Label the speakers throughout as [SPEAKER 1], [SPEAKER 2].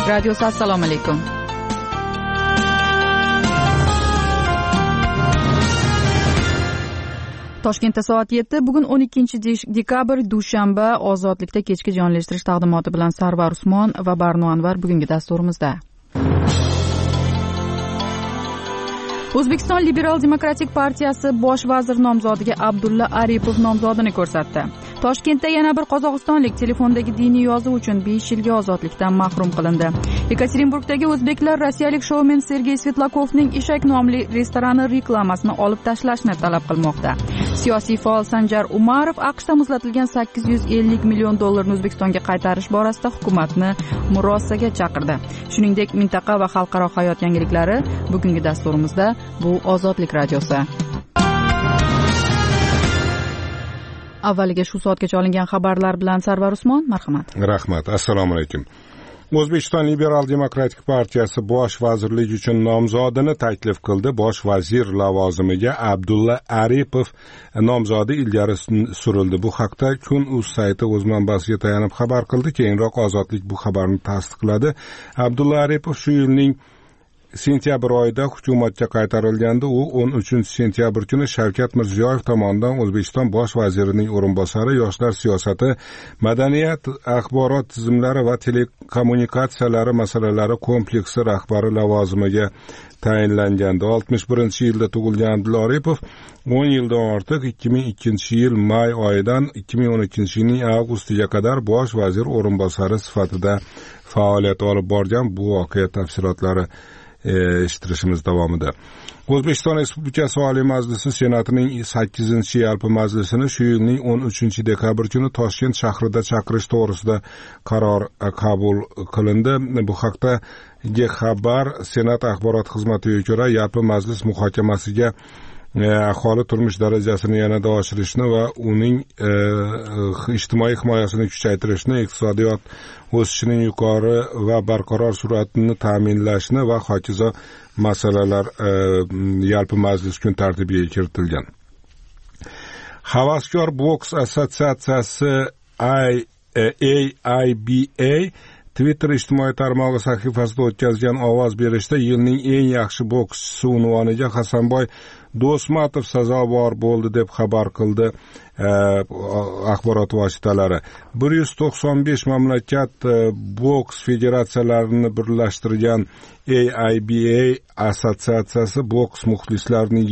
[SPEAKER 1] Ozodlik radiosi. Assalomu alaykum. Toshkentda soat 7. Bugun 12-dekabr dushanba. Ozodlikda kechki jonlashtirish taqdimoti bilan Sarvar Usmon va Barno Anvar bugungi dasturimizda. O'zbekiston Liberal demokratik partiyasi bosh vazir nomzodiga Abdulla Aripov nomzodini ko'rsatdi. Toshkentda yana bir qozog'istonlik telefondagi diniy yozuv uchun 5 yilga ozodlikdan mahrum qilindi. Yekaterinburgdagi o'zbeklar rossiyalik shoumen Sergey Svetlakovning Eshak nomli restorani reklamasini olib tashlashni talab qilmoqda. Siyosiy faol Sanjar Umarov AQShda muzlatilgan $850 million O'zbekistonga qaytarish borasida hukumatni murosaga chaqirdi. Shuningdek, mintaqa va xalqaro hayot yangiliklari bugungi dasturimizda. Bu Ozodlik radiosi. Avvaliga shu soatgacha olingan xabarlar bilan Sarvar Usmon, marhamat.
[SPEAKER 2] Rahmat. Assalomu alaykum. O'zbekiston Liberal demokratik partiyasi bosh vazirlik uchun nomzodini taklif qildi. Bosh vazir lavozimiga Abdulla Aripov nomzodi ilgari surildi. Bu haqda Kun.uz sayti o'z manbasiga tayanib xabar qildi. Keyinroq Ozodlik bu xabarni tasdiqladi. Abdulla Aripov shu yilning sentyabr oyida hukumatga qaytarilganda u 13-sentyabr kuni Shavkat Mirziyoyev tomonidan O'zbekiston bosh vazirining o'rinbosari, yoshlar siyosati, madaniyat, axborot tizimlari va telekommunikatsiyalari masalalari kompleksi rahbari lavozimiga tayinlangandi. 61-yilda tug'ilgan Abdulla Aripov 10 yildan ortiq 2002-yil may oyidan 2012-yilning avgustiga qadar bosh vazir o'rinbosari sifatida faoliyat olib borgan. Bu voqea tafsilotlari eshittirishimiz davomida. O'zbekiston Respublikasi Oliy Majlisi Senatining 8-yalpi majlisini shu yilning 13-dekabr kuni Toshkent shahrida chaqirish to'g'risida qaror qabul qilindi. Bu haqda xabar Senat axborot xizmatiga ko'ra, yalpi majlis muhokamasiga aholi turmush darajasini yanada oshirishni va uning ijtimoiy himoyasini kuchaytirishni, iqtisodiyot o'sishining yuqori va barqaror sur'atini ta'minlashni va hokazo masalalar yalpi majlis kun tartibiga kiritilgan. Havaskor boks assotsiatsiyasi AIBA Twitter ijtimoiy tarmog'i sahifasida o'tkazgan ovoz berishda yilning eng yaxshi bokschisi unvoniga Hasanboy Do'smatov sazovor bo'ldi deb xabar qildi axborot vositalari. 195 mamlakat boks federatsiyalarini birlashtirgan AIBA assotsiatsiyasi boks muxlislarining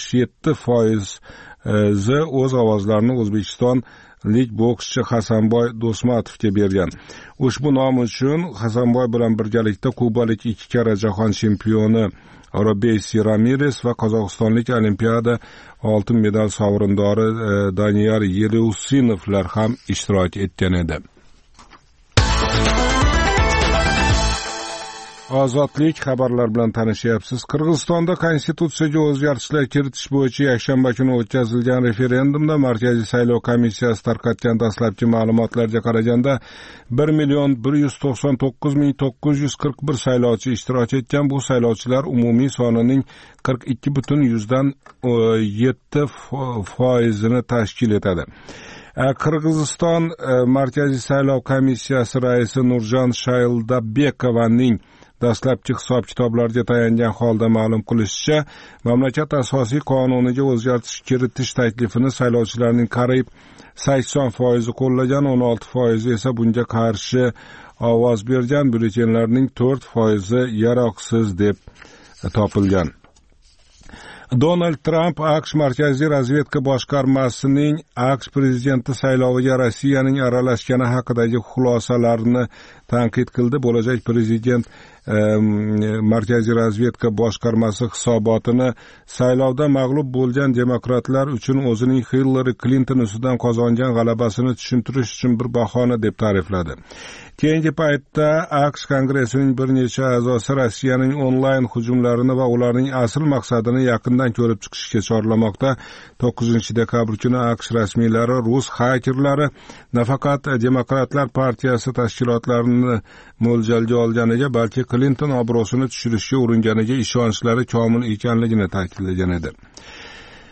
[SPEAKER 2] 77% o'z ovozlarini O'zbekistonlik bokschi Hasanboy Do'smatovga bergan. Ushbu nom uchun Hasanboy bilan birgalikda kubalik 2 karra jahon chempioni Robeysi Ramirez va qozog'istonlik olimpiada oltin medal sovrindori Daniyar Yeleusinovlar ham ishtirok etgan edi. Ozodlik xabarlar bilan tanishyapsiz. Qirg'izistonda konstitutsiyaga o'zgartishlar kiritish bo'yicha yakshanba kuni o'tkazilgan referendumda Markaziy saylov komissiyasi tarqatgan dastlabki ma'lumotlarga qaraganda 1,199,941 saylovchi ishtirok etgan. Bu saylovchilar umumiy sonining 42,7% tashkil etadi. Qirg'iziston Markaziy saylov komissiyasi raisi Nurjan Shayldabekovaning dastlabki hisob-kitoblarga tayangan holda ma'lum qilishicha, mamlakat asosiy qonuniga o'zgartirish kiritish taklifini saylovchilarning qariyb 80% qo'llagan, 16% esa bunga qarshi ovoz bergan. Byulletenlarning 4% yaroqsiz deb topilgan. Donald Trump AQSh Markaziy razvedka boshqarmasining AQSh prezidenti sayloviga Rossiyaning aralashgani haqidagi xulosalarini tanqid qildi. Bo'lajak prezident Markaziy razvedka boshqarmasi hisobotini saylovda mag'lub bo'lgan demokratlar uchun o'zining Hillary Clinton ustidan qozongan g'alabasini tushuntirish uchun bir bahona deb ta'rifladi. Keyingi paytda AQSh Kongressining bir necha a'zosi Rossiyaning onlayn hujumlarini va ularning asl maqsadini yaqindan ko'rib chiqishga chorlamoqda. 9-dekabr kuni AQSh rasmiylari rus xakerlari nafaqat Demokratlar partiyasi tashkilotlarini mo'ljalga olganiga, balki Clinton obro'sini tushirishga uringaniga ishonchlari komil ekanligini ta'kidlagan edi.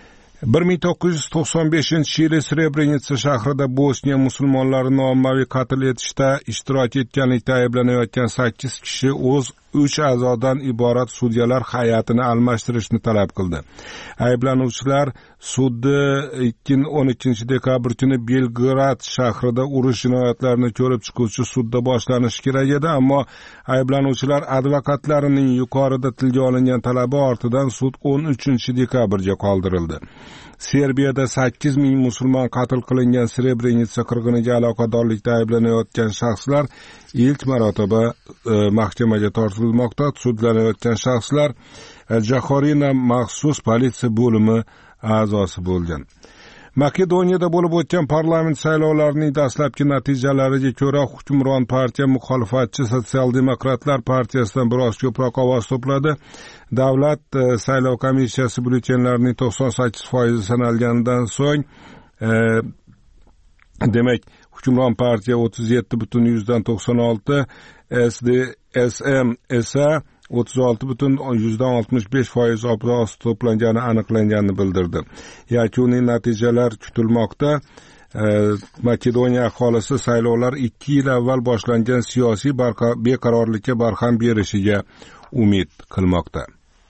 [SPEAKER 2] 1995-yili Srebrenitsa shahrida Bosniya musulmonlarini ommaviy qatl etishda ishtirok etganlikda ayblanayotgan 8 kishi o'z 3 a'zodan iborat sudyalar hay'atini almashtirishni talab qildi. Ayblanuvchilar sudni 12 dekabr kuni Belgrad shahrida urush jinoyatlarini ko'rib chiquvchi sudda boshlanishi kerak edi, ammo ayblanuvchilar advokatlarining yuqorida tilga olingan talabi ortidan sud 13 dekabrga qoldirildi. Serbiyada 8000 musulmon qatl qilingan Srebrenitsa qirg'iniga aloqadorlikda ayblanayotgan shaxslar ilk marotaba mahkamaga tortilmoqda. Sudlanayotgan shaxslar Jahorina maxsus politsiya bo'limi a'zosi bo'lgan. Makedoniyada bo'lib o'tgan parlament saylovlarining dastlabki natijalariga ko'ra hukmron partiya muxolifatchi Sotsial-demokratlar partiyasidan biroz ko'proq ovoz to'pladi. Davlat saylov komissiyasi byulletenlarining 98% sanalganidan so'ng demak hukmron partiya 37,96, SDSM esa 36,65% ovoz to'plangani aniqlanganini bildirdi. Yakuniy natijalar kutilmoqda. Makedoniya aholisi saylovlar 2 yil avval boshlangan siyosiy beqarorlikka barham berishiga umid qilmoqda.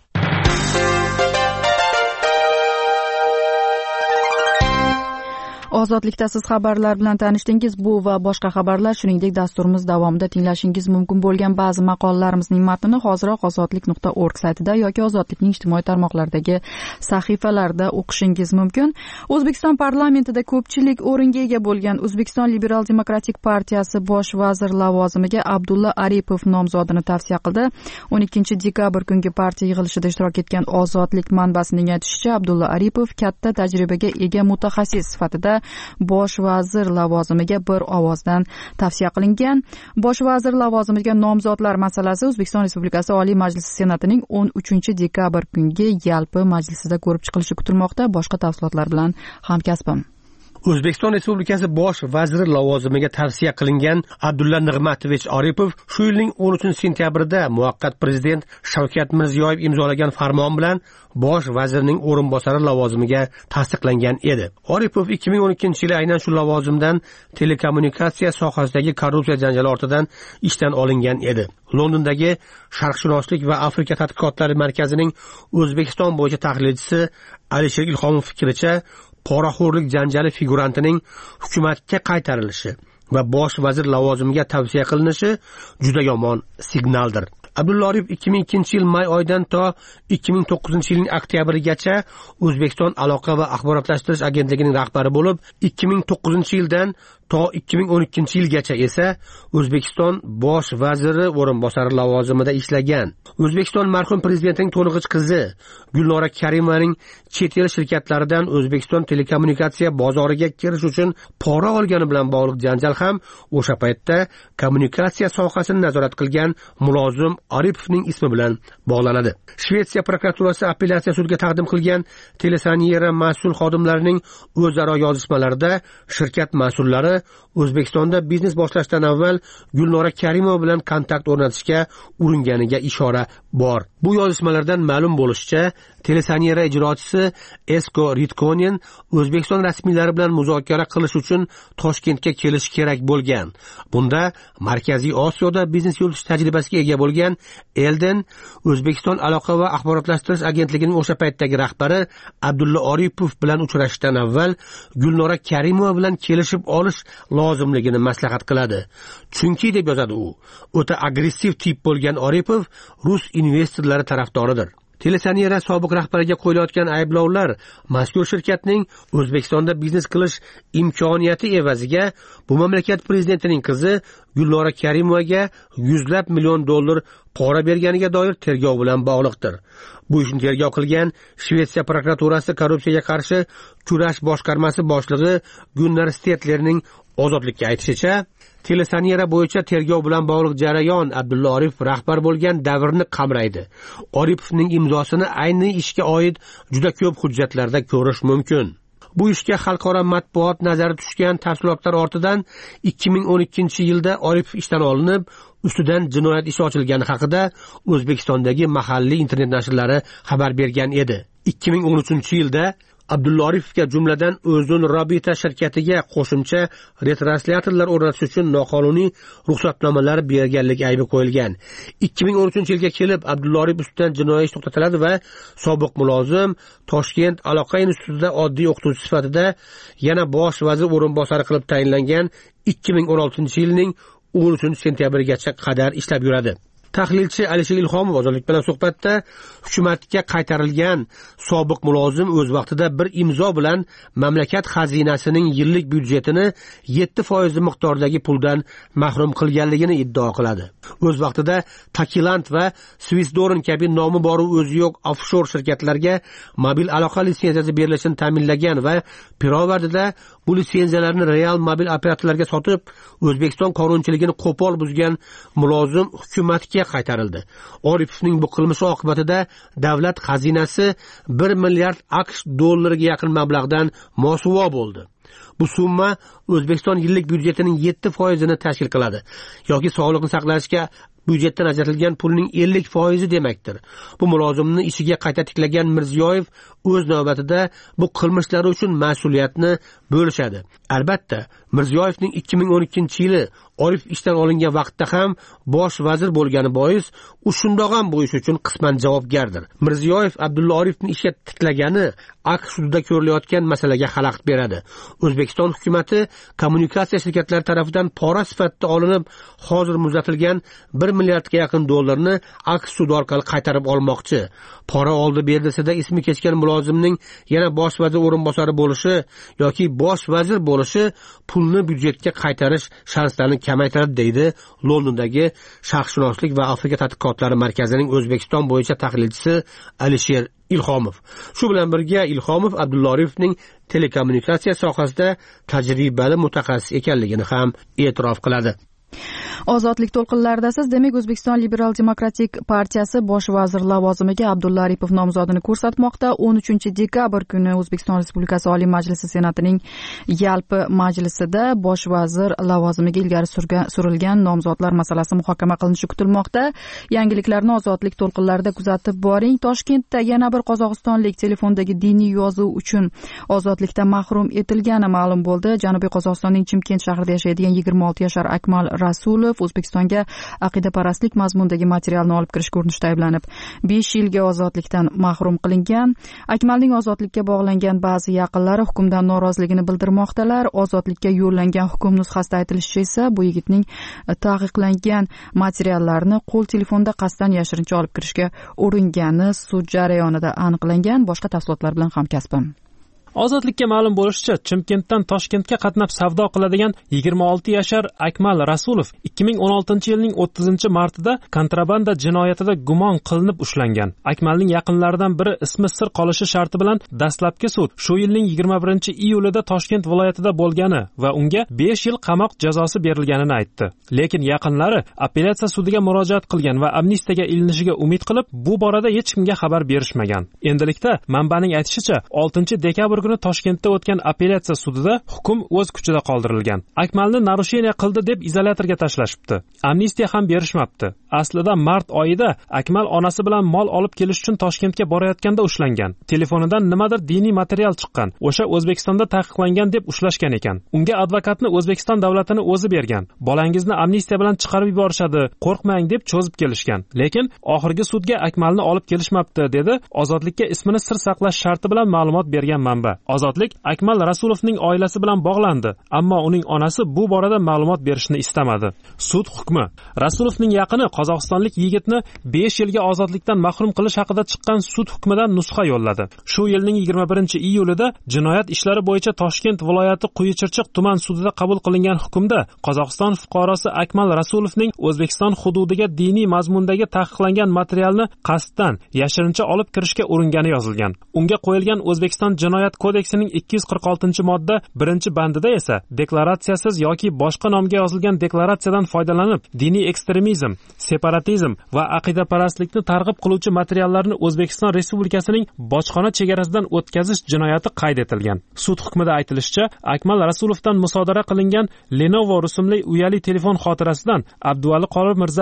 [SPEAKER 1] Ozodlikda siz xabarlar bilan tanishdingiz. Bu va boshqa xabarlar, shuningdek dasturimiz davomida tinglashingiz mumkin bo'lgan ba'zi maqolalarimizning matnini hoziroq ozodlik.org saytida yoki ozodlikning ijtimoiy tarmoqlardagi sahifalarida o'qishingiz mumkin. O'zbekiston parlamentida ko'pchilik o'ringa ega bo'lgan O'zbekiston Liberal Demokratik partiyasi bosh vazir lavozimiga Abdulla Aripov nomzodini tavsiya qildi. 12 dekabr kungi partiya yig'ilishida ishtirok etgan Ozodlik manbasining aytishicha, Abdulla Aripov katta tajribaga ega mutaxassis sifatida bosh vazir lavozimiga bir ovozdan tavsiya qilingan. Bosh vazir lavozimiga nomzodlar masalasi O'zbekiston Respublikasi Oliy Majlisi Senatining 13 dekabr kungi yalpi majlisida ko'rib chiqilishi kutilmoqda. Boshqa tafsilotlar bilan hamkasbim.
[SPEAKER 3] O'zbekiston Respublikasi bosh vaziri lavozimiga tavsiya qilingan Abdulla Nig'matovich Aripov shu yilning 13-sentyabrida muvaqqat prezident Shavkat Mirziyoyev imzolagan farmon bilan bosh vazirning o'rinbosari lavozimiga tasdiqlangan edi. Aripov 2012-yili aynan shu lavozimdan telekommunikatsiya sohasidagi korrupsiya janjali ortidan ishdan olingan edi. Londondagi Sharqshunoslik va Afrika tadqiqotlari markazining O'zbekiston bo'yicha tahlilchisi Alisher Ilhomov fikricha, poraxo'rlik janjali figurantining hukumatga qaytarilishi va bosh vazir lavozimiga tavsiya qilinishi juda yomon signaldir. Abdulla Aripov 2002-yil may oyidan to 2009-yilning oktyabrigacha O'zbekiston aloqa va axborotlashtirish agentligining rahbari bo'lib, 2009-yildan to 2012-yilgacha esa O'zbekiston bosh vaziri o'rinbosari lavozimida ishlagan. O'zbekiston marhum prezidentining to'lig'ich qizi Gulnora Karimovaning chet el shirkatlaridan O'zbekiston telekommunikatsiya bozoriga kirish uchun pora olgani bilan bog'liq janjal ham o'sha paytda kommunikatsiya sohasini nazorat qilgan mulozim Aripovning ismi bilan bog'lanadi. Shvetsiya prokuraturasi apellyatsiya sudiga taqdim qilgan telesaniyera mas'ul xodimlarining o'zaro yozishmalarida shirkat mas'ullari O'zbekistonda biznes boshlashdan avval Gulnora Karimova bilan kontakt o'rnatishga uringaniga ishora bor. Bu yozishmalardan ma'lum bo'lishicha, telesaniyera ijrochisi Esko Ritkonen O'zbekiston rasmiylari bilan muzokara qilish uchun Toshkentga kelishi kerak bo'lgan. Bunda Markaziy Osiyoda biznes yuritish tajribasiga ega bo'lgan Elden O'zbekiston aloqa va axborotlashtirish agentligining o'sha paytdagi rahbari Abdulla Aripov bilan uchrashishdan avval Gulnora Karimova bilan kelishib olish lozimligini maslahat qiladi. Chunki deb yozadi u, o'ta agressiv tip bo'lgan Aripov rus investorlari tarafdoridir. Telesaniyera sobiq rahbariga qo'yilayotgan ayblovlar mazkur shirkatning O'zbekistonda biznes qilish imkoniyati evaziga bu mamlakat prezidentining qizi Gulnora Karimovaga $100 million pora berganiga doir tergov bilan bog'liqdir. Bu ishni tergov qilgan Shvetsiya prokuraturasi korrupsiyaga qarshi kurash boshqarmasi boshlig'i Gunnar Stetlerning Ozodlikka aytishicha, telesaniyera bo'yicha tergov bilan bog'liq jarayon Abdulla Aripov rahbar bo'lgan davrni qamraydi. Aripovning imzosini ayni ishga oid juda ko'p hujjatlarda ko'rish mumkin. Bu ishga xalqaro matbuot nazari tushgan tafsilotlar ortidan 2012-yilda Aripov ishdan olinib, ustidan jinoyat ishi ochilgani haqida O'zbekistondagi mahalliy internet nashrlari xabar bergan edi. 2013-yilda Abdulla Oripovga jumladan O'zun Robita shirkatiga qo'shimcha retranslyatorlar o'rnatish uchun noqonuniy ruxsatnomalar berganlik aybi qo'yilgan. 2013-yilga kelib Abdulla Oripov ustidan jinoiy ish to'xtatiladi va sobiq mulozim Toshkent aloqa institutida oddiy o'qituvchi sifatida yana bosh vazir o'rinbosari qilib tayinlangan 2016-yilning 13-sentyabrigacha qadar ishlab yuradi. Tahlilchi Alisher Ilhomov Ozodlik bilan suhbatda hukumatga qaytarilgan sobiq mulozim o'z vaqtida bir imzo bilan mamlakat xazinasining yillik byudjetini 7% miqdordagi puldan mahrum qilganligini iddao qiladi. O'z vaqtida Takiland va Swissdorn kabi nomi bor o'zi yo'q offshor shirkatlarga mobil aloqa litsenziyasi berilishini ta'minlagan va pirovardida bu litsenziyalarni real mobil operatorlarga sotib, O'zbekiston qonunchiligini qo'pol buzgan mulozim hukumatga qaytarildi. Oripovning bu qilmishi oqibatida davlat xazinasi 1 milliard AQSh dollariga yaqin mablag'dan mosuvo bo'ldi. Bu summa O'zbekiston yillik byudjetining 7%ni tashkil qiladi, yoki sog'liqni saqlashga byudjetdan ajratilgan pulning 50% demakdir. Bu mulozimni ishiga qayta tiklagan Mirziyoyev o'z navbatida bu qilmishlari uchun mas'uliyatni bo'lishadi. Albatta, Mirziyoyevning 2012-yili Oripov ishdan olingan vaqtda ham bosh vazir bo'lgani bois, u shundoq ham bu ish uchun qisman javobgardir. Mirziyoyev Abdulla Oripovni ishga tiklagani AQSh sudida ko'rilayotgan masalaga xalaqit beradi. O'zbekiston hukumatı kommunikatsiya shirkatlari tomonidan pora sifatida olinib, hozir muzlatilgan 1 milliardga yaqin dollarni AQSh sudi orqali qaytarib olmoqchi. Pora oldi berdisida ismi kechgan mulozimning yana bosh vazir o'rinbosari bo'lishi yoki bosh vazir bo'lishi pulni byudjetga qaytarish shanslarini kamaytiradi, deydi Londondagi Sharqshunoslik va Afrika tadqiqotlari markazining O'zbekiston bo'yicha tahlilchisi Alisher Ilhomov. Shu bilan birga Ilhomov Abdulla Oripovning telekommunikatsiya sohasida tajribali mutaxassis ekanligini ham e'tirof qiladi.
[SPEAKER 1] Ozodlik to'lqinlaridasiz. Demak, O'zbekiston Liberal Demokratik partiyasi bosh vazir lavozimiga Abdulla Aripov nomzodini ko'rsatmoqda. 13-dekabr kuni O'zbekiston Respublikasi Oliy Majlisi Senatining yalpi majlisida bosh vazir lavozimiga ilgari surilgan nomzodlar masalasi muhokama qilinishi kutilmoqda. Yangiliklarni Ozodlik to'lqinlarida kuzatib boring. Toshkentda yana bir qozog'istonlik telefondagi diniy yozuv uchun ozodlikdan mahrum etilgani ma'lum bo'ldi. Janubiy Qozog'istonning Chimkent shahrida yashaydigan 26 yashar Akmal Rasulov O'zbekistonga aqidaparastlik mazmunidagi materialni olib kirish ko'rinishida ayblanib 5 yilga ozodlikdan mahrum qilingan. Akmalning ozodlikka bog'langan ba'zi yaqinlari hukmdan noroziligini bildirmoqdalar. Ozodlikka yo'llangan hukm nusxasida aytilishicha esa bu yigitning taqiqlangan materiallarni qo'l telefonda qasddan yashirincha olib kirishga uringani sud jarayonida aniqlangan. Boshqa tafsilotlar bilan hamkasbim.
[SPEAKER 4] Ozodlikka ma'lum bo'lishicha, Chimkentdan Toshkentga qatnab savdo qiladigan 26 yashar Akmal Rasulov 2016-yilning 30-martida kontrabanda jinoyatida gumon qilinib ushlangan. Akmalning yaqinlaridan biri ismi sir qolishi sharti bilan dastlabki sud shu yilning 21-iyulida Toshkent viloyatida bo'lgani va unga 5 yil qamoq jazosi berilganini aytdi. Lekin yaqinlari apellyatsiya sudiga murojaat qilgan va amnistiyaga ilinishiga umid qilib, bu borada hech kimga xabar berishmagan. Endilikda manbaning aytishicha, 6-dekabr kuni Toshkentda o'tgan apellyatsiya sudida hukm o'z kuchida qoldirilgan. Akmalni narusheniya qildi deb izolyatorga tashlashibdi. Amnistiya ham berishmabdi. Aslida mart oyida Akmal onasi bilan mol olib kelish uchun Toshkentga borayotganda ushlangan. Telefonidan nimadir diniy material chiqqan. O'sha O'zbekistonda taqiqlangan deb ushlashgan ekan. Unga advokatni O'zbekiston davlatini o'zi bergan. Bolangizni amnistiya bilan chiqarib yuborishadi, qo'rqmang deb cho'zib kelishgan. Lekin oxirgi sudga Akmalni olib kelishmabdi, dedi ozodlikka ismini sir saqlash sharti bilan ma'lumot bergan manba. Ozodlik Akmal Rasulovning oilasi bilan bog'landi, ammo uning onasi bu borada ma'lumot berishni istamadi. Sud hukmi: Rasulovning yaqini qozog'istonlik yigitni 5 yilga ozodlikdan mahrum qilish haqida chiqqan sud hukmidan nusxa yo'lladi. Shu yilning 21-iyulida jinoyat ishlari bo'yicha Toshkent viloyati Quyichirchiq tuman sudida qabul qilingan hukmda Qozog'iston fuqarosi Akmal Rasulovning O'zbekiston hududiga diniy mazmundagi taqiqlangan materialni qasddan yashirincha olib kirishga uringani yozilgan. Unga qo'yilgan O'zbekiston jinoyat kodeksining 246-modda 1-bandida esa deklaratsiyasiz yoki boshqa nomga yozilgan deklaratsiyadan foydalanib diniy ekstremizm, separatizm va aqidaparastlikni targ'ib qiluvchi materiallarni O'zbekiston Respublikasining bojxona chegarasidan o'tkazish jinoyati qayd etilgan. Sud hukmida aytilishicha, Akmal Rasulovdan musodara qilingan Lenovo rusumli uyali telefon xotirasidan Abduvali Qori Mirzayev,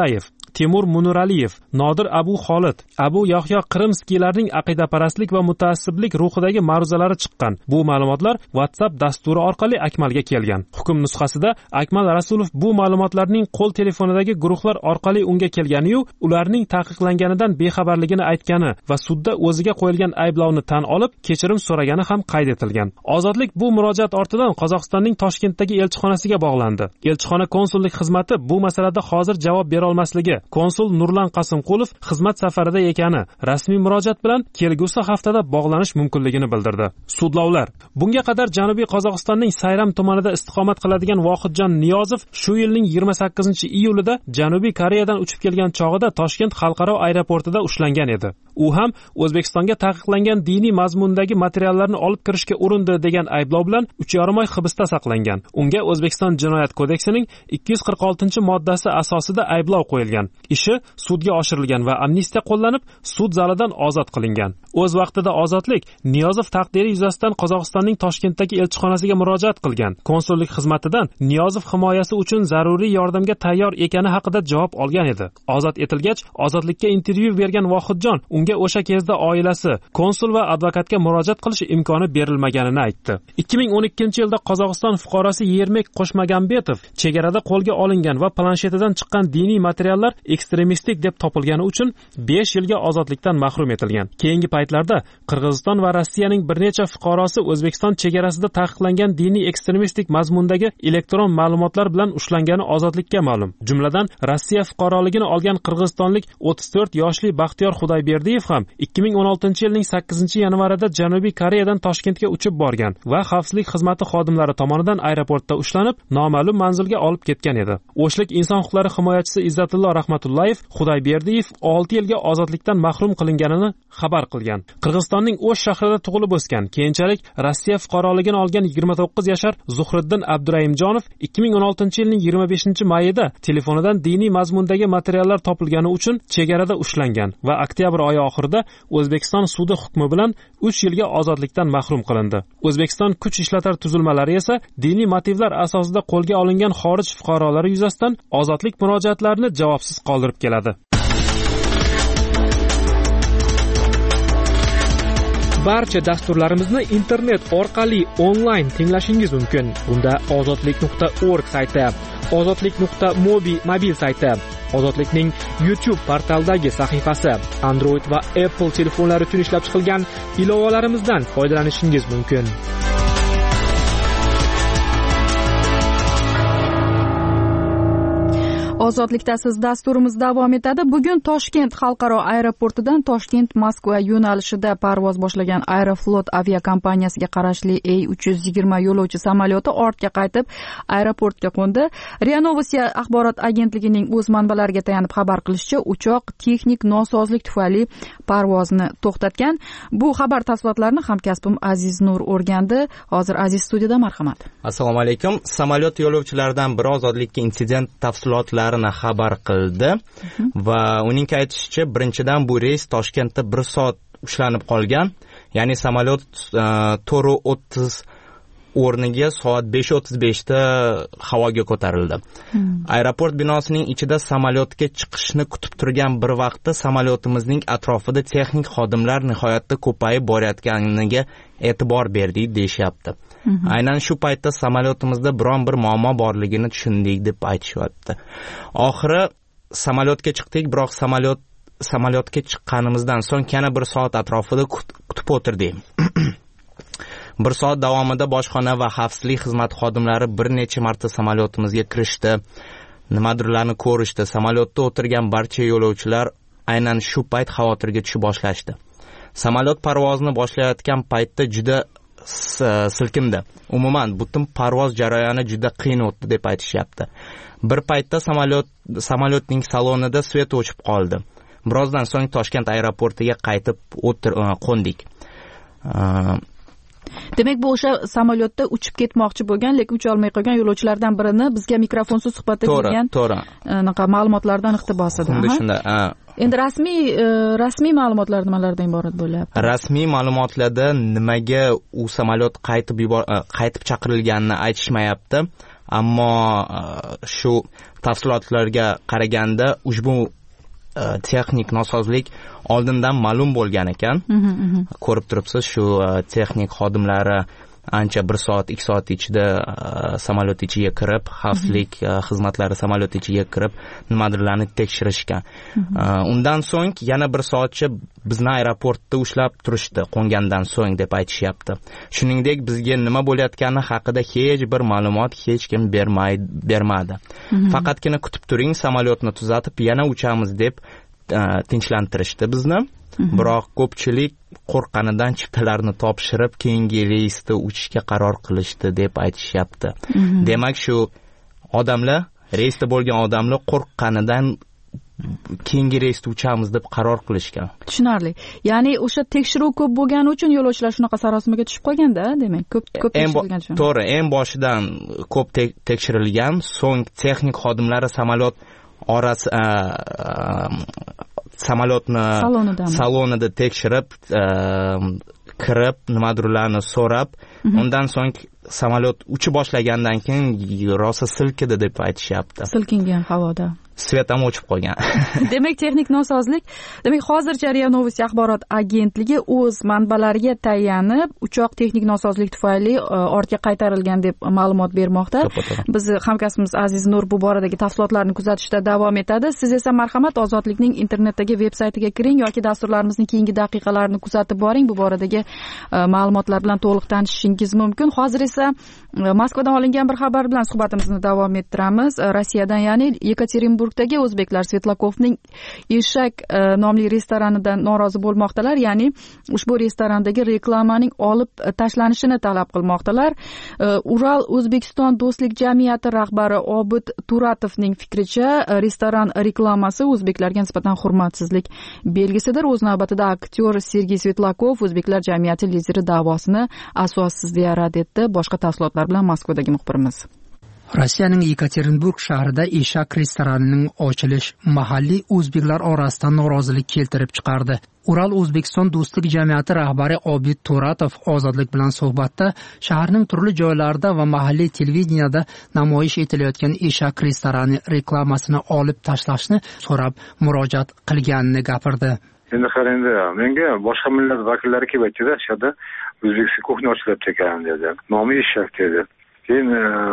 [SPEAKER 4] Temur Munuraliyev, Nodir Abu Xolid, Abu Yahyo Qrimskiylarning aqidaparastlik va mutaassiblik ruhidagi ma'ruzalari chiqqan. Bu ma'lumotlar WhatsApp dasturi orqali Akmalga kelgan. Hukm nusxasida Akmal Rasulov bu ma'lumotlarning qo'l telefonidagi guruhlar orqali unga kelgani-yu, ularning taqiqlanganidan bexabarligini aytgani va sudda o'ziga qo'yilgan ayblovni tan olib, kechirim so'ragani ham qayd etilgan. Ozodlik bu murojaat ortidan Qozog'istonning Toshkentdagi elchixonasiga bog'landi. Elchixona konsullik xizmati bu masalada hozir javob bera olmasligi, konsul Nurlan Qasimqulov xizmat safarida ekani, rasmiy murojaat bilan kelgusi haftada bog'lanish mumkinligini bildirdi. Sudlovlar. Bunga qadar Janubiy Qozog'istonning Sayram tumanida istiqomat qiladigan Vohidjon Niyozov shu yilning 28-iyulida Janubiy Koreyadan uchib kelgan chog'ida Toshkent xalqaro aeroportida ushlangan edi. U ham O'zbekistonga taqiqlangan diniy mazmundagi materiallarni olib kirishga urindi degan ayblov bilan 3,5 oy hibsda saqlangan. Unga O'zbekiston Jinoyat kodeksining 246-moddasi asosida ayblov qo'yilgan. Ishi sudga oshirilgan va amnistiya qo'llanib, sud zalidan ozod qilingan. O'z vaqtida Ozodlik Niyozov taqdiri yuzasidan Qozog'istonning Toshkentdagi elchixonasiga murojaat qilgan. Konsullik xizmatidan Niyozov himoyasi uchun zaruriy yordamga tayyor ekani haqida javob olgan edi. Ozod etilgach, Ozodlikka intervyu bergan Vohidjon unga o'sha kezda oilasi, konsul va advokatga murojaat qilish imkoni berilmaganini aytdi. 2012-yilda Qozog'iston fuqarosi Yermek Qo'shmagambetov chegarada qo'lga olingan va planshetidan chiqqan diniy materiallar ekstremistik deb topilgani uchun 5 yilga ozodlikdan mahrum etilgan. Keyingi paytlarda Qirg'iziston va Rossiyaning bir necha fuqarosi O'zbekiston chegarasida taqiqlangan diniy ekstremistik mazmundagi elektron ma'lumotlar bilan ushlangani ozodlikka ma'lum. Jumladan, Rossiya fuqaroligini olgan qirg'izistonlik 34 yoshli Baxtiyor Xudoyberdiyev ham 2016-yilning 8-yanvarida Janubiy Koreyadan Toshkentga uchib borgan va xavfsizlik xizmati xodimlari tomonidan aeroportda ushlanib, noma'lum manzilga olib ketgan edi. O'shlik inson huquqlari himoyachisi Izzatullo Rahmatullayev Xudoyberdiyev 6 yilga ozodlikdan mahrum qilinganini xabar qilgan. Qirg'izistonning O'sh shahrida tug'ilib o'sgan, keyinchalik Rossiya fuqaroligini olgan 29 yashar Zuhriddin Abdurahimjonov 2016-yilning 25-mayida telefonidan diniy mazmundagi materiallar topilgani uchun chegarada ushlangan va oktyabr oyi oxirida O'zbekiston sudi hukmi bilan 3 yilga ozodlikdan mahrum qilindi. O'zbekiston kuch ishlatar tuzilmalari esa diniy motivlar asosida qo'lga olingan xorij fuqarolari yuzasidan ozodlik murojaatlarini javobsiz qoldirib keladi. Barcha dasturlarimizni internet orqali onlayn tinglashingiz mumkin. Bunda ozodlik.org sayti, ozodlik.mobi mobil sayti, Ozodlikning YouTube portaldagi sahifasi, Android va Apple telefonlari uchun ishlab chiqilgan ilovalarimizdan foydalanishingiz mumkin.
[SPEAKER 1] Ozodlikdasiz dasturimiz davom etadi. Bugun Toshkent xalqaro aeroportidan Toshkent-Moskva yo'nalishida parvoz boshlagan Aeroflot aviakompaniyasiga qarashli A320 yo'lovchi samolyoti ortga qaytib aeroportga qo'ndi. RIA Novosti axborot agentligining o'z manbalariga tayanib xabar qilishicha, uchoq texnik nosozlik tufayli parvozni to'xtatgan. Bu xabar tafsilotlarini hamkasbim Aziz Nur o'rgandi. Hozir Aziz studiyada, marhamat.
[SPEAKER 5] Assalomu alaykum. Samolyot yo'lovchilaridan biri ozodlikka insident tafsilotlarini xabar qildi va uning aytishicha, birinchidan bu reys Toshkentda 1 soat ushlanib qolgan. Ya'ni samolyot 4:30 o'rniga soat 5:35 da havoga ko'tarildi. Aeroport binosining ichida samolyotga chiqishni kutib turgan bir vaqtda samolyotimizning atrofida texnik xodimlar nihoyatda ko'payib borayotganiga e'tibor berdik deyishyapti. Aynan shu paytda samolyotimizda biron bir muammo borligini tushundik deb aytishyapti. Oxiri samolyotga chiqdik, biroq samolyotga chiqqanimizdan so'ng yana 1 soat atrofida kutib o'tirdik. 1 soat davomida bojxona va xavfsizlik xizmati xodimlari bir necha marta samolyotimizga kirishdi, nimadirlarni ko'rishdi. Samolyotda o'tirgan barcha yo'lovchilar aynan shu payt xavotirga tushib boshlashdi. Samolyot parvozni boshlayotgan paytda juda silkindi. Umuman butun parvoz jarayoni juda qiyin o'tdi deb aytishyapti. Bir paytda samolyotning salonida svet o'chib qoldi. Birozdan so'ng Toshkent aeroportiga qaytib qo'ndik.
[SPEAKER 1] Demak, bu o'sha samolyotda uchib ketmoqchi bo'lgan, lekin ucha olmay qolgan yo'lovchilardan birini bizga mikrofonsiz suhbatda bergan ma'lumotlardan iqtibos edi.
[SPEAKER 5] Xuddi shunday.
[SPEAKER 1] Endi rasmiy ma'lumotlar nimalardan iborat bo'lyapti?
[SPEAKER 5] Rasmiy ma'lumotlarda nimaga u samolyot qaytib chaqirilganini aytishmayapti, ammo shu tafsilotlarga qaraganda ushbu texnik nosozlik oldindan ma'lum bo'lgan ekan. Ko'rib turibsiz, shu texnik xodimlari ancha 1 soat 2 soat ichida samolyot ichiga kirib, xavfsizlik xizmatlari samolyot ichiga kirib nimadirlarni tekshirishgan. Undan so'ng yana 1 soatcha bizni aeroportda ushlab turishdi, qo'ngandan so'ng deb aytishyapti. Shuningdek, bizga nima bo'layotgani haqida hech bir ma'lumot hech kim bermadi. Faqatgina kutib turing, samolyotni tuzatib yana uchamiz deb tinchlantirishdi bizni. Biroq ko'pchilik qo'rqqanidan chiptalarni topshirib keyingi reysda uchishga qaror qilishdi deb aytishyapti. Demak, shu odamlar, reysda bo'lgan odamlar qo'rqqanidan keyingi reysda uchamiz deb qaror qilishgan.
[SPEAKER 1] Tushunarli. Ya'ni o'sha tekshiruv ko'p bo'lgani uchun yo'lovchilar shunaqa sarosimaga tushib qolganda, demak, ko'p tekshirilgan uchun.
[SPEAKER 5] To'g'ri, eng boshidan ko'p tekshirilgan, so'ng texnik xodimlari samolyot samolyotni salonida tekshirib, kirib, nimadirlarni so'rab, undan so'ng samolyot uchib boshlagandan keyin rosa silkidi deb aytishyapti.
[SPEAKER 1] Silkingan havoda.
[SPEAKER 5] Svet ham o'chib qolgan.
[SPEAKER 1] Demak, texnik nosozlik. Demak, hozircha RIA Novosti axborot agentligi o'z manbalariga tayanib, uchoq texnik nosozlik tufayli ortga qaytarilgan deb ma'lumot bermoqda. Biz hamkasbimiz Aziz Nur bu boradagi tafsilotlarni kuzatishda davom etadi. Siz esa marhamat, Ozodlikning internetdagi veb-saytiga kiring yoki dasturlarimizning keyingi daqiqalarini kuzatib boring. Bu boradagi ma'lumotlar bilan to'liq tanishishingiz mumkin. Hozir esa Moskvadan olingan bir xabar bilan suhbatimizni davom ettiramiz. Rossiyadan, ya'ni Yekaterinburgdagi o'zbeklar Svetlakovning Eshak nomli restoranidan norozi bo'lmoqdalar. Ya'ni ushbu restorandagi reklamaning olib tashlanishini talab qilmoqdalar. Ural O'zbekiston do'stlik jamiyati rahbari Obid Turatovning fikricha, restoran reklamasi o'zbeklarga nisbatan hurmatsizlik belgisidir. O'z navbatida aktyor Sergey Svetlakov o'zbeklar jamiyati lideri da'vosini asossiz deya rad etdi. Boshqa tafsilotlar bilan Moskvadagi muxbirimiz.
[SPEAKER 6] Rossiyaning Yekaterinburg shahrida Eshak restoranining ochilish mahalliy o'zbeklar orasida norozilik keltirib chiqardi. Ural O'zbekiston do'stlik jamiyati rahbari Obid Turatov Ozodlik bilan suhbatda shaharning turli joylarida va mahalliy televideniyada namoyish etilayotgan Eshak restorani reklamasini olib tashlashni so'rab murojaat qilganini gapirdi.
[SPEAKER 7] Endi qarangda, menga boshqa millat vakillari kelib aytdi-da, shada O'zbekiston kuxnya ochilibdi ekan dedi. Nomi Eshak dedi. Keyin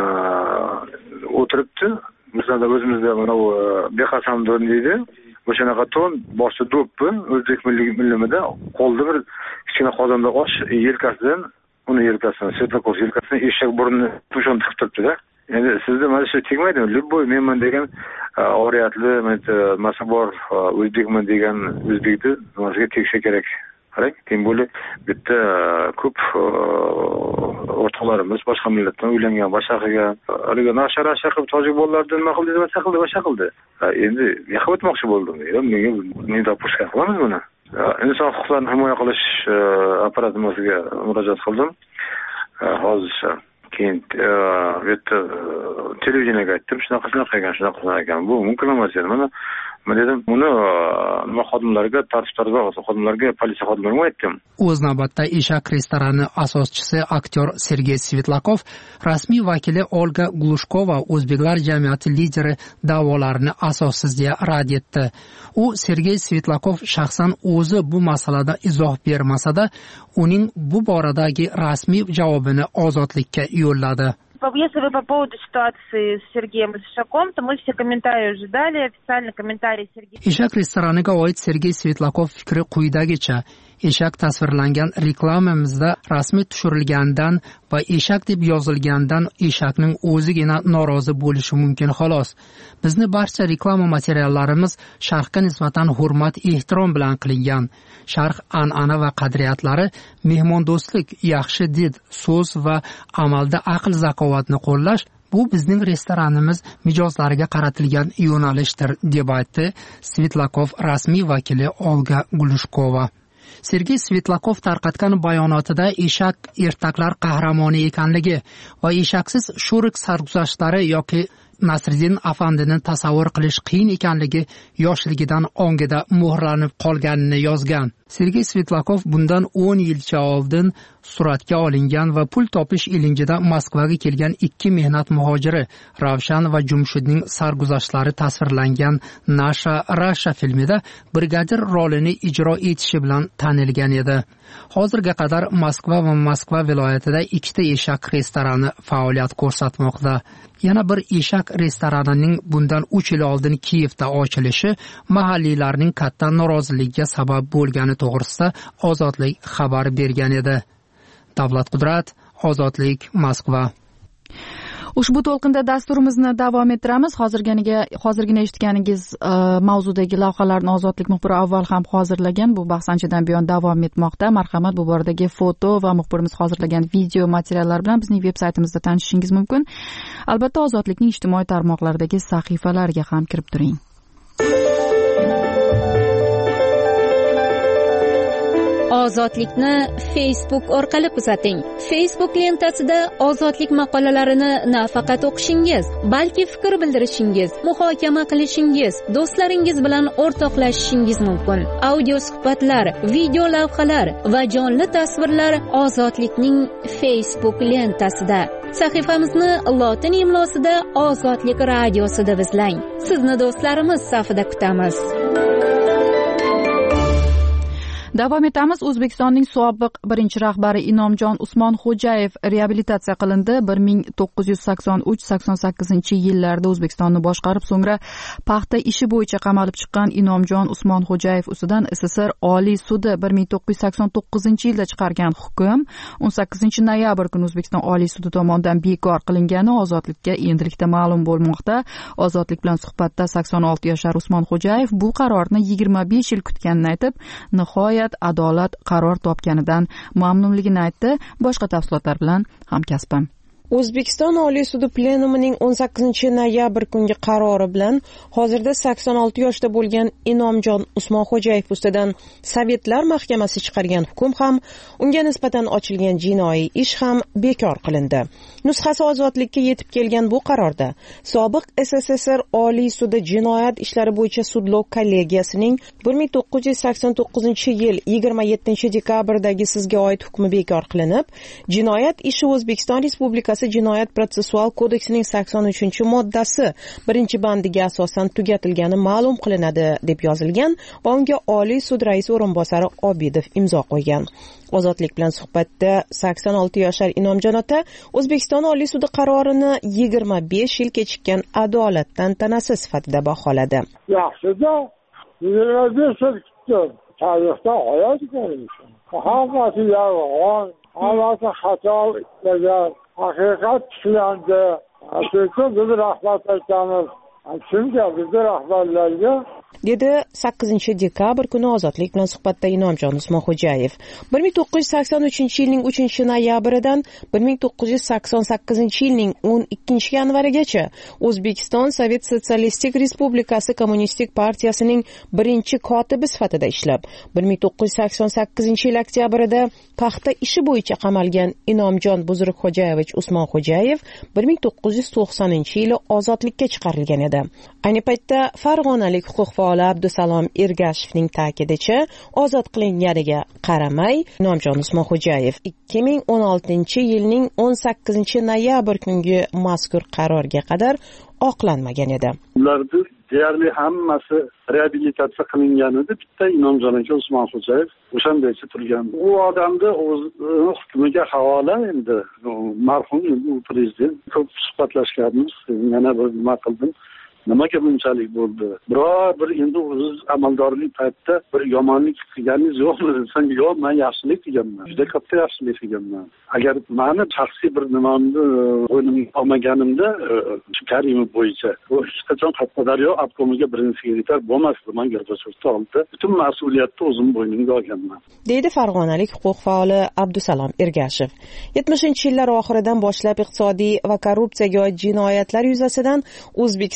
[SPEAKER 7] o'tiribdi, bizlarda o'zimizda mana bu beqasam don deydi. O'shanaqa ton boshi do'ppi, o'zbek millimida qo'lda bir kichkina qozonda osh yelkasidan, uni yelkasidan, Svetlakov yelkasidan eshak burnini tushon tiqib turibdi-da. Endi sizda mana shu tegmaydimi? Любой menman degan oriyatli, masa bor o'zbekman degan o'zbekni nimasiga tegsa kerak. Qarang, teng bo'lib bitta ko'p o'rtoqlarimiz boshqa millatdan uylangan, boshqa qilgan, haliga nashara qilib tojik bolalardan nima qildi, boshqa qildi. Endi yoqib o'tmoqchi bo'ldim. Menga nida pushka qilamiz buni. Inson huquqlarini himoya qilish apparatimiga murojaat qildim. Hozircha keyin televideniyega aytdim, shunaqa ekan. Bu mumkin emas edi. Men dedim, buni nima xodimlarga, tartib-tartibot xodimlarga, politsiya xodimlariga aytdim.
[SPEAKER 6] O'z navbatda Eshak restorani asoschisi aktyor Sergey Svetlakov, rasmiy vakili Olga Glushkova o'zbeklar jamiyati lideri da'volarini asossiz deya rad etdi. U Sergey Svetlakov shaxsan o'zi bu masalada izoh bermasa-da, uning bu boradagi rasmiy javobini Ozodlikka yo'lladi.
[SPEAKER 8] Если вы по поводу ситуации с Сергеем Ишаком, то мы все комментарии уже дали, официальный комментарий Сергея.
[SPEAKER 6] Eshak restoraniga oid Sergey Svetlakov fikri quyidagicha: Eshak tasvirlangan reklamamizda rasmiy tushirilgandan va eshak deb yozilgandan eshakning o'zigina norozi bo'lishi mumkin xolos. Bizni barcha reklama materiallarimiz sharqqa nisbatan hurmat, ehtirom bilan qilingan. Sharq an'ana va qadriyatlari, mehmondo'stlik, yaxshi did, so'z va amalda aql zakovatni qo'llash bu bizning restoranimiz mijozlariga qaratilgan yo'nalishdir, deb aytdi Svetlakov rasmiy vakili Olga Glushkova. Sergey Svetlakov tarqatgan bayonotida eshak ertaklar qahramoni ekanligi va eshaksiz sho'rik sarguzashtlari yoki Nasriddin Afandini tasavvur qilish qiyin ekanligi yoshligidan ongida muhrlanib qolganini yozgan. Sergey Svetlakov bundan 10 yilcha oldin suratga olingan va pul topish ilinjida Moskvaga kelgan ikki mehnat muhojiri Ravshan va Jumshidning sarguzashtlari tasvirlangan Nasha Rasha filmida brigadir rolini ijro etishi bilan tanilgan edi. Hozirga qadar Moskva va Moskva viloyatida ikkita eshak restorani faoliyat ko'rsatmoqda. Yana bir eshak restoranining bundan 3 yil oldin Kiyevda ochilishi mahalliylarning katta noroziligiga sabab bo'lgani to'g'risida Ozodlik xabar bergan edi. Davlat Qudrat, Ozodlik, Moskva.
[SPEAKER 1] Ushbu to'lqinda dasturimizni davom ettiramiz. Hozirgina eshitganingiz mavzudagi lavhalarni Ozodlik muxbiri avval ham hozirlagan. Bu bahs anchadan buyon davom etmoqda. Marhamat, bu boradagi foto va muxbirimiz hozirlagan video materiallar bilan bizning veb-saytimizda tanishishingiz mumkin. Albatta, Ozodlikning ijtimoiy tarmoqlaridagi sahifalariga ham kirib turing.
[SPEAKER 9] Ozodlikni Facebook orqali kuzating. Facebook lentasida Ozodlik maqolalarini nafaqat o'qishingiz, balki fikr bildirishingiz, muhokama qilishingiz, do'stlaringiz bilan o'rtoqlashishingiz mumkin. Audio suhbatlar, video lavhalar va jonli tasvirlar Ozodlikning Facebook lentasida. Sahifamizni lotin imlosida Ozodlik radiosida izlang. Sizni do'stlarimiz safida kutamiz.
[SPEAKER 1] Davom etamiz. O'zbekistonning sobiq birinchi rahbari Inomjon Usmonxo'jayev reabilitatsiya qilindi. 1983-88 yillarda O'zbekistonni boshqarib, so'ngra paxta ishi bo'yicha qamalib chiqqan Inomjon Usmonxo'jayev ustidan SSR Oliy sudi 1989-yilda chiqargan hukm 18 noyabr kuni O'zbekiston Oliy sudi tomonidan bekor qilingani Ozodlikka endilikda ma'lum bo'lmoqda. Ozodlik bilan suhbatda 86 yoshar Usmonxo'jayev bu qarorni 25 yil kutganini aytib, nihoyat adolat qaror topganidan mamnunligini aytdi. Boshqa tafsilotlar bilan hamkasbim.
[SPEAKER 10] O'zbekiston Oliy sudi plenumining 18 noyabr kungi qarori bilan hozirda 86 yoshda bo'lgan Inomjon Usmonxo'jayev ustidan Sovetlar Mahkamasi chiqargan hukm ham, unga nisbatan ochilgan jinoiy ish ham bekor qilindi. Nusxasi Ozodlikka yetib kelgan bu qarorda sobiq SSSR Oliy sudi jinoyat ishlari bo'yicha sudlov kollegiyasining 1989-yil 27 dekabrdagi sizga oid hukmi bekor qilinib, jinoyat ishi O'zbekiston Respublikasi Jinoyat protsessual kodeksining 83-moddasi 1-bandiga asosan tugatilgani ma'lum qilinadi deb yozilgan va unga Oliy sud raisi o'rinbosari Obidov imzo qo'ygan. Ozodlik bilan suhbatda 86 yoshar Inomjon ota O'zbekiston Oliy sudi qarorini 25 yil kechikkan adolat tantanasi sifatida baholadi.
[SPEAKER 11] Yaxshi-da, 25 yil kutdim. Tarixda hayot ko'rishim. Hammasi yolg'on, hammasi xato bo'lgan. Haqiqat tishlandi. Shunga biz rahmat aytamiz. Shunga biz rahbarlarga
[SPEAKER 10] dedi 8 dekabr kuni Ozodlik bilan suhbatda Inomjon Usmonxo'jayev. 1983-yilning 3-noyabridan 1988-yilning 12-yanvarigacha O'zbekiston Sovet Sotsialistik Respublikasi Kommunistik partiyasining birinchi kotibi sifatida ishlab, 1988-yil oktyabrida paxta ishi bo'yicha qamalgan Inomjon Buzrukxo'jayevich Usmonxo'jayev 1990-yili ozodlikka chiqarilgan edi. Ayni paytda farg'onalik huquq faoli Abdusalom Ergashevning ta'kidicha, ozod qilinganiga qaramay, Inomjon Usmonxo'jayev 2016-yilning 18 noyabr kungi mazkur qarorga qadar oqlanmagan edi.
[SPEAKER 11] Ularda deyarli hammasi reabilitatsiya qilingan edi. Bitta Inomjon aka Usmonxo'jayev o'shandaycha turgan. U odamni o'z hukmiga havola endi marhum prezident ko'p suhbatlashganmiz. Yana bir nima qildim. Nimaga bunchalik bo'ldi? Biror bir endi o'z amaldorlik paytda bir yomonlik qilganingiz yo'qmi desam, yo'q, men yaxshilik qilganman. Juda katta yaxshilik qilganman. Agar meni shaxsiy bir nimamni o'ynimga olmaganimda, Karimov bo'yicha u hech qachon Qashqadaryo obkomiga birinchi sekretar bo'lmasdi. Men Gorbachevni oldi. Butun mas'uliyatni o'zim bo'ynimga olganman.
[SPEAKER 10] Deydi farg'onalik huquq faoli Abdusalom Ergashev. 70-yillar oxiridan boshlab iqtisodiy va korrupsiyaga oid jinoyatlar yuzasidan O'zbekiston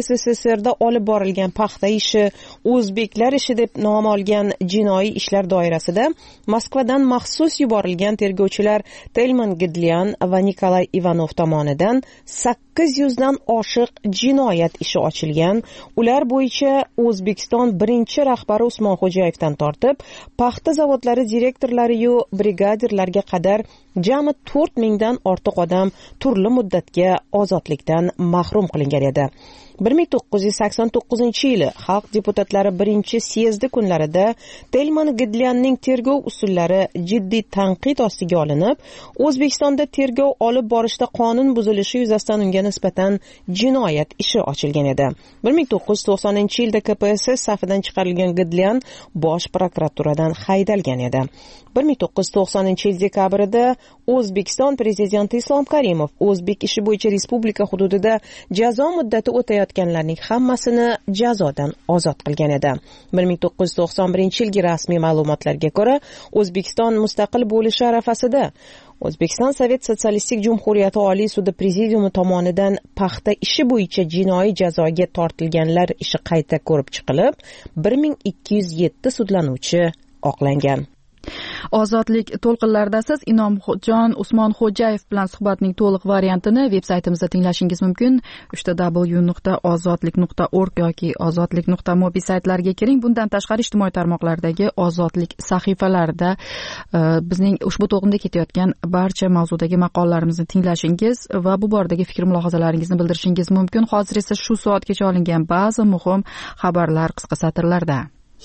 [SPEAKER 10] KPSSRda olib borilgan paxta ishi, o'zbeklar ishi deb nom olgan jinoiy ishlar doirasida Moskvadan maxsus yuborilgan tergovchilar Telman Gidlyan va Nikolay Ivanov tomonidan 800 dan oshiq jinoyat ishi ochilgan. Ular bo'yicha O'zbekiston birinchi rahbari Usmonxo'jayevdan tortib, paxta zavodlari direktorlari-yu brigadirlarga qadar jami 4000 dan ortiq odam turli muddatga ozodlikdan mahrum qilingan edi. 1989-yili Xalq deputatlari birinchi syezdi kunlarida Telman Gidlyanning tergov usullari jiddiy tanqid ostiga olinib, O'zbekistonda tergov olib borishda qonun buzilishi yuzasidan unga nisbatan jinoyat ishi ochilgan edi. 1990-yilda KPSS safidan chiqarilgan Gidlyan bosh prokuraturadan haydalgan edi. 1990-yil dekabrida O'zbekiston prezidenti Islom Karimov o'zbek ishi bo'yicha respublika hududida jazo muddati o'tayotganlarning hammasini jazodan ozod qilgan edi. 1991-yilgi rasmiy ma'lumotlarga ko'ra, O'zbekiston mustaqil bo'lishi arafasida O'zbekiston Sovet Sotsialistik Jumhuriyati Oliy sudi prezidiumi tomonidan paxta ishi bo'yicha jinoiy jazoga tortilganlar ishi qayta ko'rib chiqilib, 1207 sudlanuvchi oqlangan.
[SPEAKER 1] Ozodlik to'lqinlarida siz Inomjon Usmonxo'jayev bilan suhbatning to'liq variantini veb-saytimizda tinglashingiz mumkin. www.ozodlik.org yoki ozodlik.mobi saytlariga kiring. Bundan tashqari ijtimoiy tarmoqlardagi Ozodlik sahifalarida bizning ushbu to'lqinda ketayotgan barcha mavzudagi maqolalarimizni tinglashingiz va bu boradagi fikr-mulohazalaringizni bildirishingiz mumkin. Hozir esa shu soatgacha olingan ba'zi muhim xabarlar qisqa satrlarda.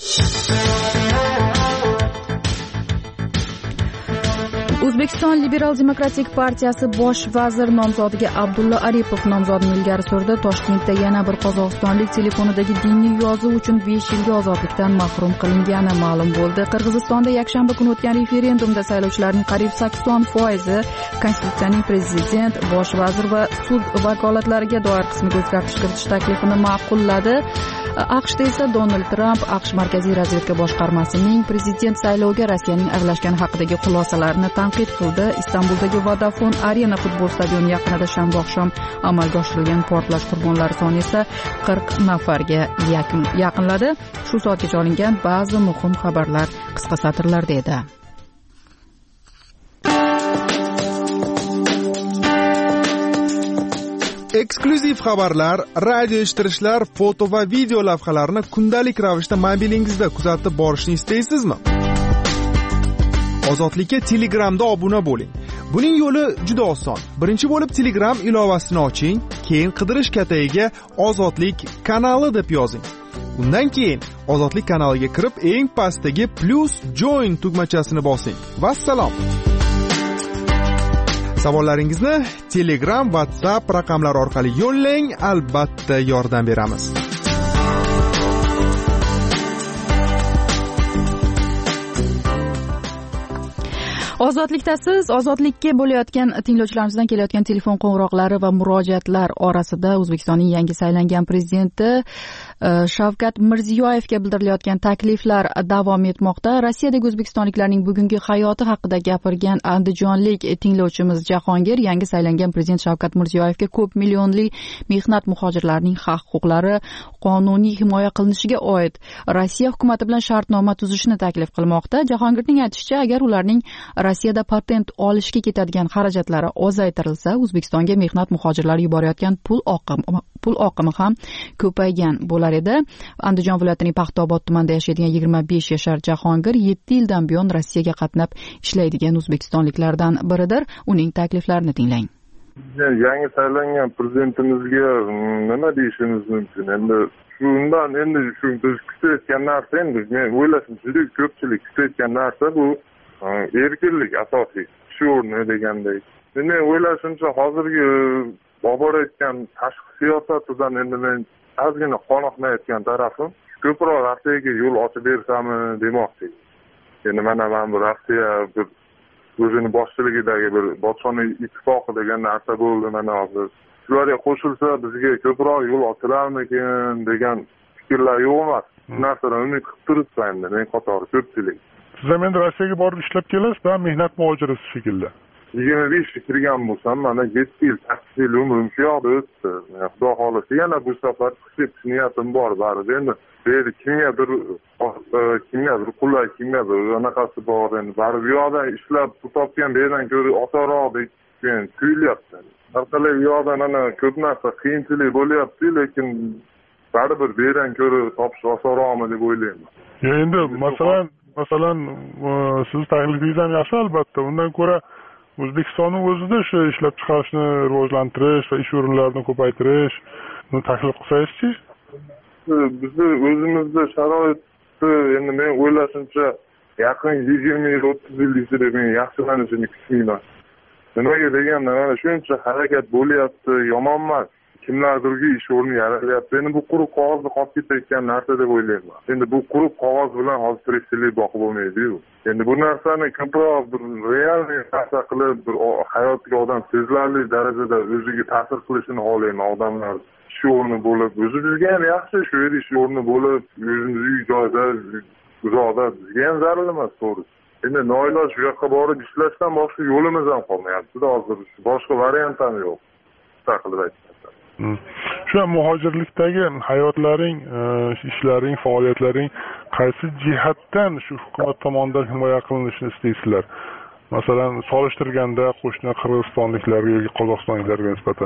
[SPEAKER 1] O'zbekiston Liberal demokratik partiyasi bosh vazir nomzodiga Abdulla Aripov nomzodini ilgari surdi. Toshkentda yana bir qozog'istonlik telefonidagi diniy yozuv uchun 5 yilga ozodlikdan mahrum qilingani ma'lum bo'ldi. Qirg'izistonda yakshanba kuni o'tgan referendumda saylovchilarning qariyb 80% konstitutsiyaning prezident, bosh vazir va sud vakolatlariga doir qismiga o'zgartirish kiritish taklifini ma'qulladi. AQShda esa Donald Tramp AQSh Markaziy razvedka boshqarmasining prezident sayloviga Rossiyaning aralashgani haqidagi xulosalarini tanqid qildi. Istanbuldagi Vodafone Arena futbol stadioni yaqinida shanba oqshom amalga oshirilgan portlash qurbonlari soni esa 40 nafarga yaqinladi. Shu soatgacha olingan ba'zi muhim xabarlar qisqa satrlarda edi.
[SPEAKER 12] Eksklyuziv xabarlar, radio eshittirishlar, foto va video lavhalarni kundalik ravishda mobilingizda kuzatib borishni istaysizmi? Ozodlikka Telegramda obuna bo'ling. Buning yo'li juda oson. Birinchi bo'lib Telegram ilovasini oching, keyin qidirish katagiga Ozodlik kanali deb yozing. Undan keyin Ozodlik kanaliga kirib, eng pastdagi +join tugmachasini bosing. Vassalom. Savollaringizni Telegram, WhatsApp raqamlari orqali yo'llang, albatta yordam beramiz.
[SPEAKER 1] Ozodlikdasiz. Ozodlikka bo'layotgan tinglovchilarimizdan kelayotgan telefon qo'ng'iroqlari va murojaatlar orasida O'zbekistonning yangi saylangan prezidenti Shavkat Mirziyoyevga bildirilayotgan takliflar davom etmoqda. Rossiyadagi o'zbekistonliklarning bugungi hayoti haqida gapirgan andijonlik tinglovchimiz Jahongir yangi saylangan prezident Shavkat Mirziyoyevga ko'p millionli mehnat muhojirlarining haq-huquqlari qonuniy himoya qilinishiga oid Rossiya hukumati bilan shartnoma tuzishni taklif qilmoqda. Jahongirning aytishicha, agar ularning Rossiyada patent olishga ketadigan xarajatlari ozaytirilsa, O'zbekistonga mehnat muhojirlari yuborayotgan pul oqimi ham ko'paygan bo'lar edi. Andijon viloyatining Paxtaobod tumanida yashaydigan 25 yashar Jahongir 7 yildan buyon Rossiyaga qatnab ishlaydigan o'zbekistonliklardan biridir. Uning takliflarini tinglang.
[SPEAKER 13] Yangi saylangan prezidentimizga nima deyishimiz mumkin? Endi shundan shu biz kutayotgan narsa, endi men o'ylashim juda ko'pchilik kutayotgan narsa bu erkinlik asosiy shu o'rni degandek. Men o'ylashimcha hozirgi borayotgan tashqi siyosatidan endi men ozgina qoniqmayotgan tarafim ko'proq Rossiyaga yo'l ochib bersami demoqchi. Endi mana bu Rossiya bir o'zini boshchiligidagi bir botshoni ittifoqi degan narsa bo'ldi. Mana hozir shularga qo'shilsa bizga ko'proq yo'l ochilarmikin degan fikrlar yo'q emas. Bu narsadan umid qilib turibman endi men qatori ko'pchilik.
[SPEAKER 14] Siz ham endi Rossiyaga borib ishlab kelasiz-da, mehnat muhojirasi shekilli.
[SPEAKER 13] 25 kirgan bo'lsam, mana 7 yil, 8 yil umrim shu yoqda o'tdi. Xudo xohlasa yana bu safar chiqib niyatim bor baribir. Endi bu yerda kimgadir qulay, kimgadir anaqasi bor. Endi baribir bu yoqda ishlab topgan bu yerdan ko'ra osonroqdek tuyulyapti. Har qalay bu yoqda mana ko'p narsa qiyinchilik bo'lyapti, lekin baribir bu yerdan ko'ra topish osonroqmi deb o'ylayman.
[SPEAKER 14] Endi masalan siz taklifingiz ham yaxshi albatta. Undan ko'ra O'zbekistonning o'zida shu ishlab chiqarishni rivojlantirish va ish o'rinlarini ko'paytirishni taklif qilsangiz-chi?
[SPEAKER 13] Bizni o'zimizda sharoitni endi men o'ylashimcha yaqin 20 yil 30 yil ichida men yaxshilanishini kutmayman. Nimaga deganda mana shuncha harakat bo'lyapti, yomon emas. Kimlardirga ish o'rni yaratilyapti. Endi bu quruq qog'ozda qolib ketayotgan narsa deb o'ylayman. Endi bu quruq qog'oz bilan hozir tirikchilik boqib bo'lmaydi-ku. Endi bu narsani ko'proq bir real narsa qilib, bir hayotga odam sezilarli darajada o'ziga ta'sir qilishini xohlayman odamlar. Ish o'rni bo'lib, o'zimizga ham yaxshi shu yerda ish o'rni bo'lib, o'zimiz uy joyda, uzoqda bizga ham zarar emas, to'g'ri. Endi noiloj shu yoqqa borib ishlashdan boshqa yo'limiz ham qolmayapti. Hozir boshqa variant ham yo'q. Taqlid aytdim.
[SPEAKER 14] Shu muhojirlikdagi hayotlaring, ishlaring, faoliyatlaring qaysi jihatdan shu hukumat tomonidan himoya qilinishini istaysizlar? Masalan, solishtirganda qo'shni qirg'izistonliklarga yoki qozog'istonliklarga nisbatan.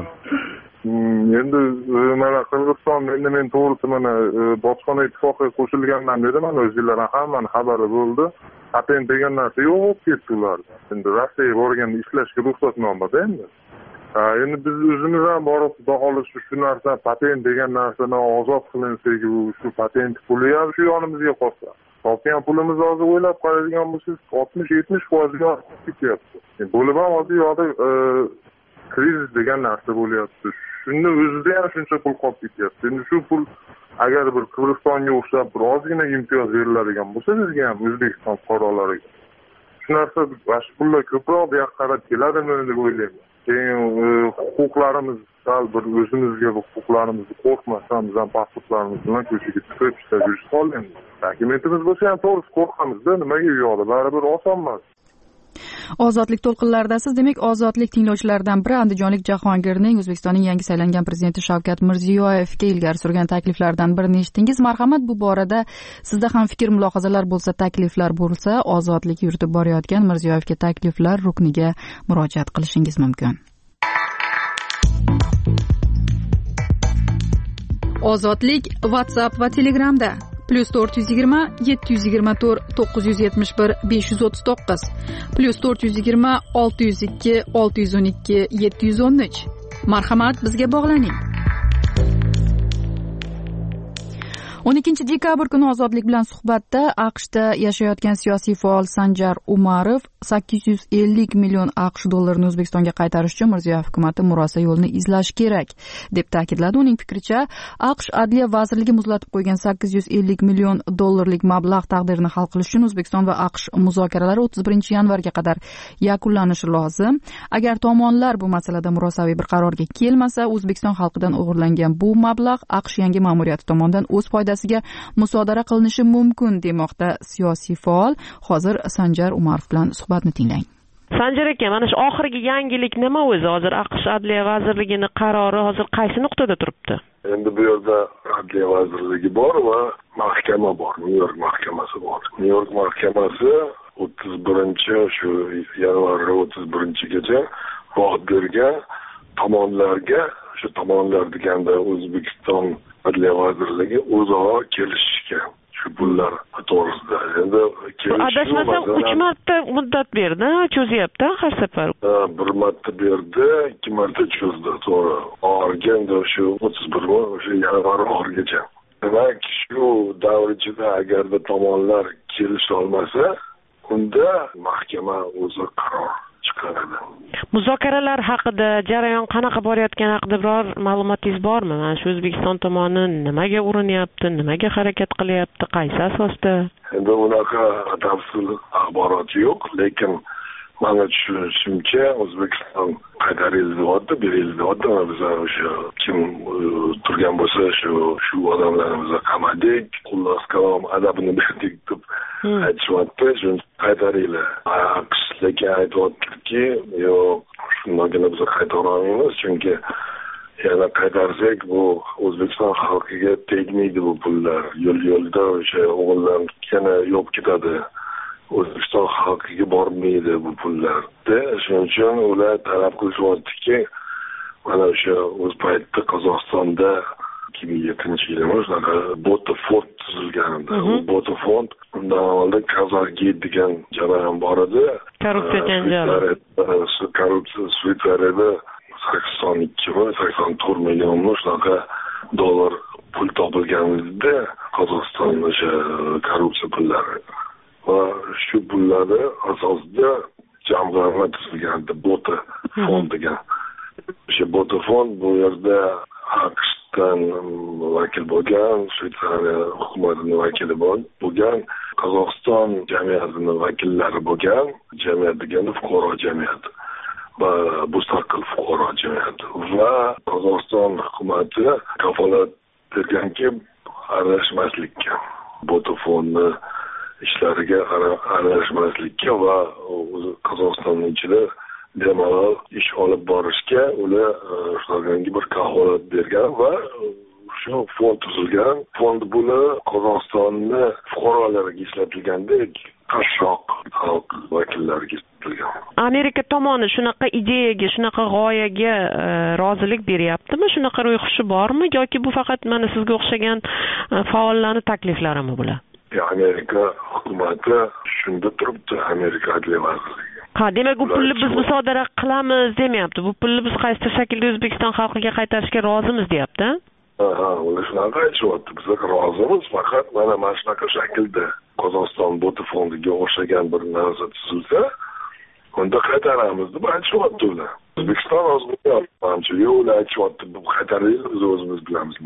[SPEAKER 13] Endi mana Qirg'iziston endi men to'g'risi mana bojxona ittifoqiga qo'shilganman dedi, mana o'zingizlar hammani xabari bo'ldi. Patent degan narsa yo'q bo'lib ketdi ularda. Endi Rossiyaga borganda ishlashga ruxsatnoma-da endi. Endi biz o'zimiz ham borib xudo xohlasa shu narsa patent degan narsadan ozod qilinsak, shu patent puli ham shu yonimizga qolsa. Topgan pulimizni hozir o'ylab qaraydigan bo'lsangiz 60-70% ketyapti. Bo'lib ham hozir yoqda krizis degan narsa bo'lyapti. Shunda o'zida ham shuncha pul qolib ketyapti. Endi shu pul agar bir Qirg'izistonga o'xshab bir ozgina imtiyoz beriladigan bo'lsa bizga ham O'zbekiston fuqarolariga. Shu narsa shu pullar ko'proq bu yoqqa qarab keladimi deb o'ylayman. Keyin huquqlarimiz sal bir o'zimizga bu huquqlarimizni qo'rqmasdan bizdan pasportlarimiz bilan ko'chaga chiqib ishlab yurishni xohlaymiz. Dokumentimiz bo'lsa ham to'g'risi qo'rqamizda, nimaga u yoqda baribir oson emas.
[SPEAKER 1] Ozodlik to'lqinlaridasiz. Demak, ozodlik tinglovchilaridan biri andijonlik Jahongirning O'zbekistonning yangi saylangan prezidenti Shavkat Mirziyoyevga ilgari surgan takliflaridan birini eshitdingiz. Marhamat, bu borada sizda ham fikr mulohazalar bo'lsa, takliflar bo'lsa, ozodlik yuritib borayotgan Mirziyoyevga takliflar rukniga murojaat qilishingiz mumkin. Ozodlik WhatsApp va Telegramda +420 724 971 539 +420 602 612 713. Marhamat, bizga bog'laning. 12 dekabr kuni Ozodlik bilan suhbatda AQShda yashayotgan siyosiy faol Sanjar Umarov 850 million AQSh dollarini O'zbekistonga qaytarish uchun Mirziyoyev hukumatı murosa yo'lini izlash kerak deb ta'kidladi. Uning fikricha, AQSh Adliya vazirligi muzlatib qo'ygan 850 million dollarlik mablag' taqdirini hal qilish uchun O'zbekiston va AQSh muzokaralari 31 yanvarga qadar yakunlanishi lozim. Agar tomonlar bu masalada murosaviy bir qarorga kelmasa, O'zbekiston xalqidan o'g'irlangan bu mablag' AQSh yangi ma'muriyati tomonidan o'z foydasiga musodara qilinishi mumkin demoqda siyosiy faol. Hozir Sanjar Umarov bilan suhbatni tinglang.
[SPEAKER 15] Sanjar aka, mana shu oxirgi yangilik nima o'zi? Hozir AQSh Adliya vazirligining qarori hozir qaysi nuqtada turibdi?
[SPEAKER 16] Endi bu yerda Adliya vazirligi bor va mahkama bor, Nyu-York mahkamasi bor. Nyu-York mahkamasi 31 shu yanvar 31gacha vaqt bergan tomonlarga, shu tomonlar deganda O'zbekiston Adliya vazirligi o'zaro kelishishga shu pullar to'g'risida. Endi
[SPEAKER 15] adashmasam 3 marta muddat berdi, cho'zyapti har safar.
[SPEAKER 16] Bir marta berdi, 2 marta cho'zdi, to'g'ri. Oxirgi endi shu 31 o'sha yanvar oxirigacha. Demak, shu davr ichida agarda tomonlar kelisha olmasa, unda mahkama o'zi qaror chiqaradi.
[SPEAKER 15] Muzokaralar haqida, jarayon qanaqa borayotgani haqida biror ma'lumotingiz bormi? Mana shu O'zbekiston tomoni nimaga urinyapti, nimaga harakat qilyapti, qaysi asosda?
[SPEAKER 16] Endi unaqa batafsil axborot yo'q, lekin mana tushunishimcha O'zbekiston qaytarilyapti, berilyapti. Biz o'sha kim turgan bo'lsa shu odamlarimizni qamadik, xullas kalom adabini berdik deb aytishyapti, shuni qaytaringlar. AQSh lekin aytyaptiki, yo'q, shundagina biz qaytara olmaymiz, chunki yana qaytarsak bu O'zbekiston xalqiga tegmaydi bu pullar. Yo'lda o'sha o'g'illar yana yo'q ketadi. O'zbekiston xalqiga bormaydi bu pullar. Shuning uchun ular talab qilishyaptiki, mana o'sha o'z paytida Qozog'istonda 2007-yilda shunaqa Bota fond tuzilgandi. Bu Bota fond undan oldin Kazargate degan jarayon bor edi.
[SPEAKER 15] Korrupsiya janjali.
[SPEAKER 16] Korrupsiya Shvetsariyada 84 million shunaqa dollar pul topilganida Qozog'iston o'sha korrupsiya pullari. Va shu pullarni asosida jamg'arma tuzilgandi, Bota fond degan. O'sha Bota fond bu yerda AQShdan vakil bo'lgan, Shvetsariya hukumatining vakili bo'lgan, Qozog'iston jamiyatining vakillari bo'lgan, jamiyat deganda fuqaro jamiyati va mustaqil fuqaro jamiyati va Qozog'iston hukumati kafolat berganki, aralashmaslikka, Bota fondni ishlariga aralashmaslikka va Qozog'istonning ichida bemalol ish olib borishga ular shularga bir kafolat bergan va shu fond tuzilgan. Fond buni Qozog'istonni fuqarolariga ishlatilgandek, qashshoq xalq vakillariga ishlatilgan.
[SPEAKER 15] Amerika tomoni shunaqa ideyaga, shunaqa g'oyaga rozilik beryaptimi? Shunaqa ro'yxushi bormi yoki bu faqat mana sizga o'xshagan faollarning takliflarimi bular?
[SPEAKER 16] Amerika hukumati shunda turibdi, Amerika adliya vazirligi.
[SPEAKER 15] Demak, bu pulni biz musodara qilamiz demayapti. Bu pulni biz qaysi shaklda O'zbekiston xalqiga qaytarishga rozimiz deyapti.
[SPEAKER 16] Ular shunaqa aytishyapti. Biz rozimiz, faqat mana shunaqa shaklda Qozog'iston Bota fondiga o'xshagan bir narsa tuzilsa, unda qaytaramiz deb aytishyapti ular. O'zbekiston o'zbekiston yo'l aytishyapti, bu qaytaraylik, biz o'zimiz bilamiz.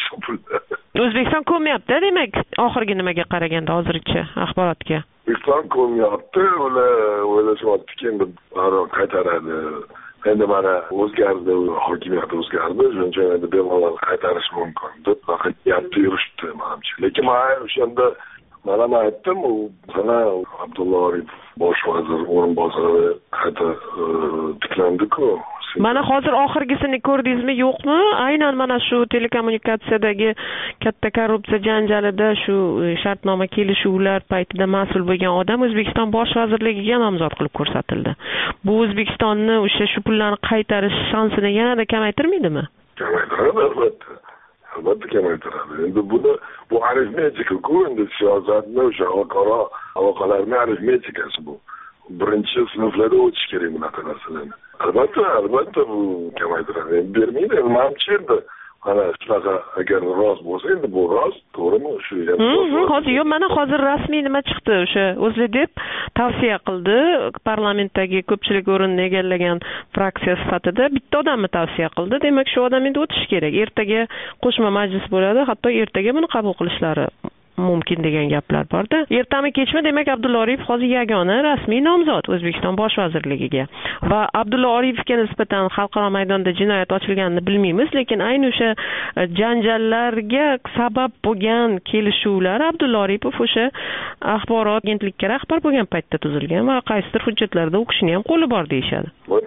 [SPEAKER 15] O'zbekiston ko'mayapti, demak, oxirgi nimaga qaraganda hozircha axborotga.
[SPEAKER 16] O'zbekiston ko'mayapti, ular o'ylashyaptiki, endi qaytaradi. Endi mana o'zgardi, hokimiyat o'zgardi, shuning uchun endi bemalol qaytarish mumkin deb faqat gapda yurishdi, menimcha. Lekin men o'shanda mana aytdim, u sana Abdulla Aripov bosh vazir o'rinbosari qayta tiklandi-ku.
[SPEAKER 15] Mana hozir oxirgisini ko'rdingizmi, yo'qmi? Aynan mana shu telekommunikatsiyadagi katta korrupsiya janjalida shu shartnoma kelishuvlar paytida mas'ul bo'lgan odam O'zbekiston bosh vazirligiga nomzod qilib ko'rsatildi. Bu O'zbekistonni o'sha shu pullarni qaytarish shansini yanada kamaytirmaydimi?
[SPEAKER 16] Kamaytiradi, albatta. Albatta kamaytiradi. Endi bu arifmetika-ku, endi siyosatni o'sha xalqaro aloqalarning arifmetikasi bu. Birinchi sinflarda o'tish kerak bunaqa narsalarni. Albatta bu kamaytiradi. Bermaydi, menimcha endi mana shunaqa agar rost bo'lsa, endi bu rost, to'g'rimi? Shu
[SPEAKER 15] hozir yo'q, mana hozir rasmiy nima chiqdi, o'sha O'zLiDep tavsiya qildi, parlamentdagi ko'pchilik o'rinni egallagan fraksiya sifatida bitta odamni tavsiya qildi. Demak, shu odam endi o'tishi kerak. Ertaga qo'shma majlis bo'ladi, hatto ertaga buni qabul qilishlari mumkin degan gaplar bor-da. Ertami kechmi, demak, Abdulla Aripov hozir yagona rasmiy nomzod O'zbekiston bosh vazirligiga. Va Abdulla Aripovga nisbatan xalqaro maydonda jinoyat ochilganini bilmaymiz, lekin ayni o'sha janjallarga sabab bo'lgan kelishuvlar Abdulla Aripov o'sha axborot agentligiga rahbar bo'lgan paytda tuzilgan va qaysidir hujjatlarda o'qishni ham qo'li bor deyishadi.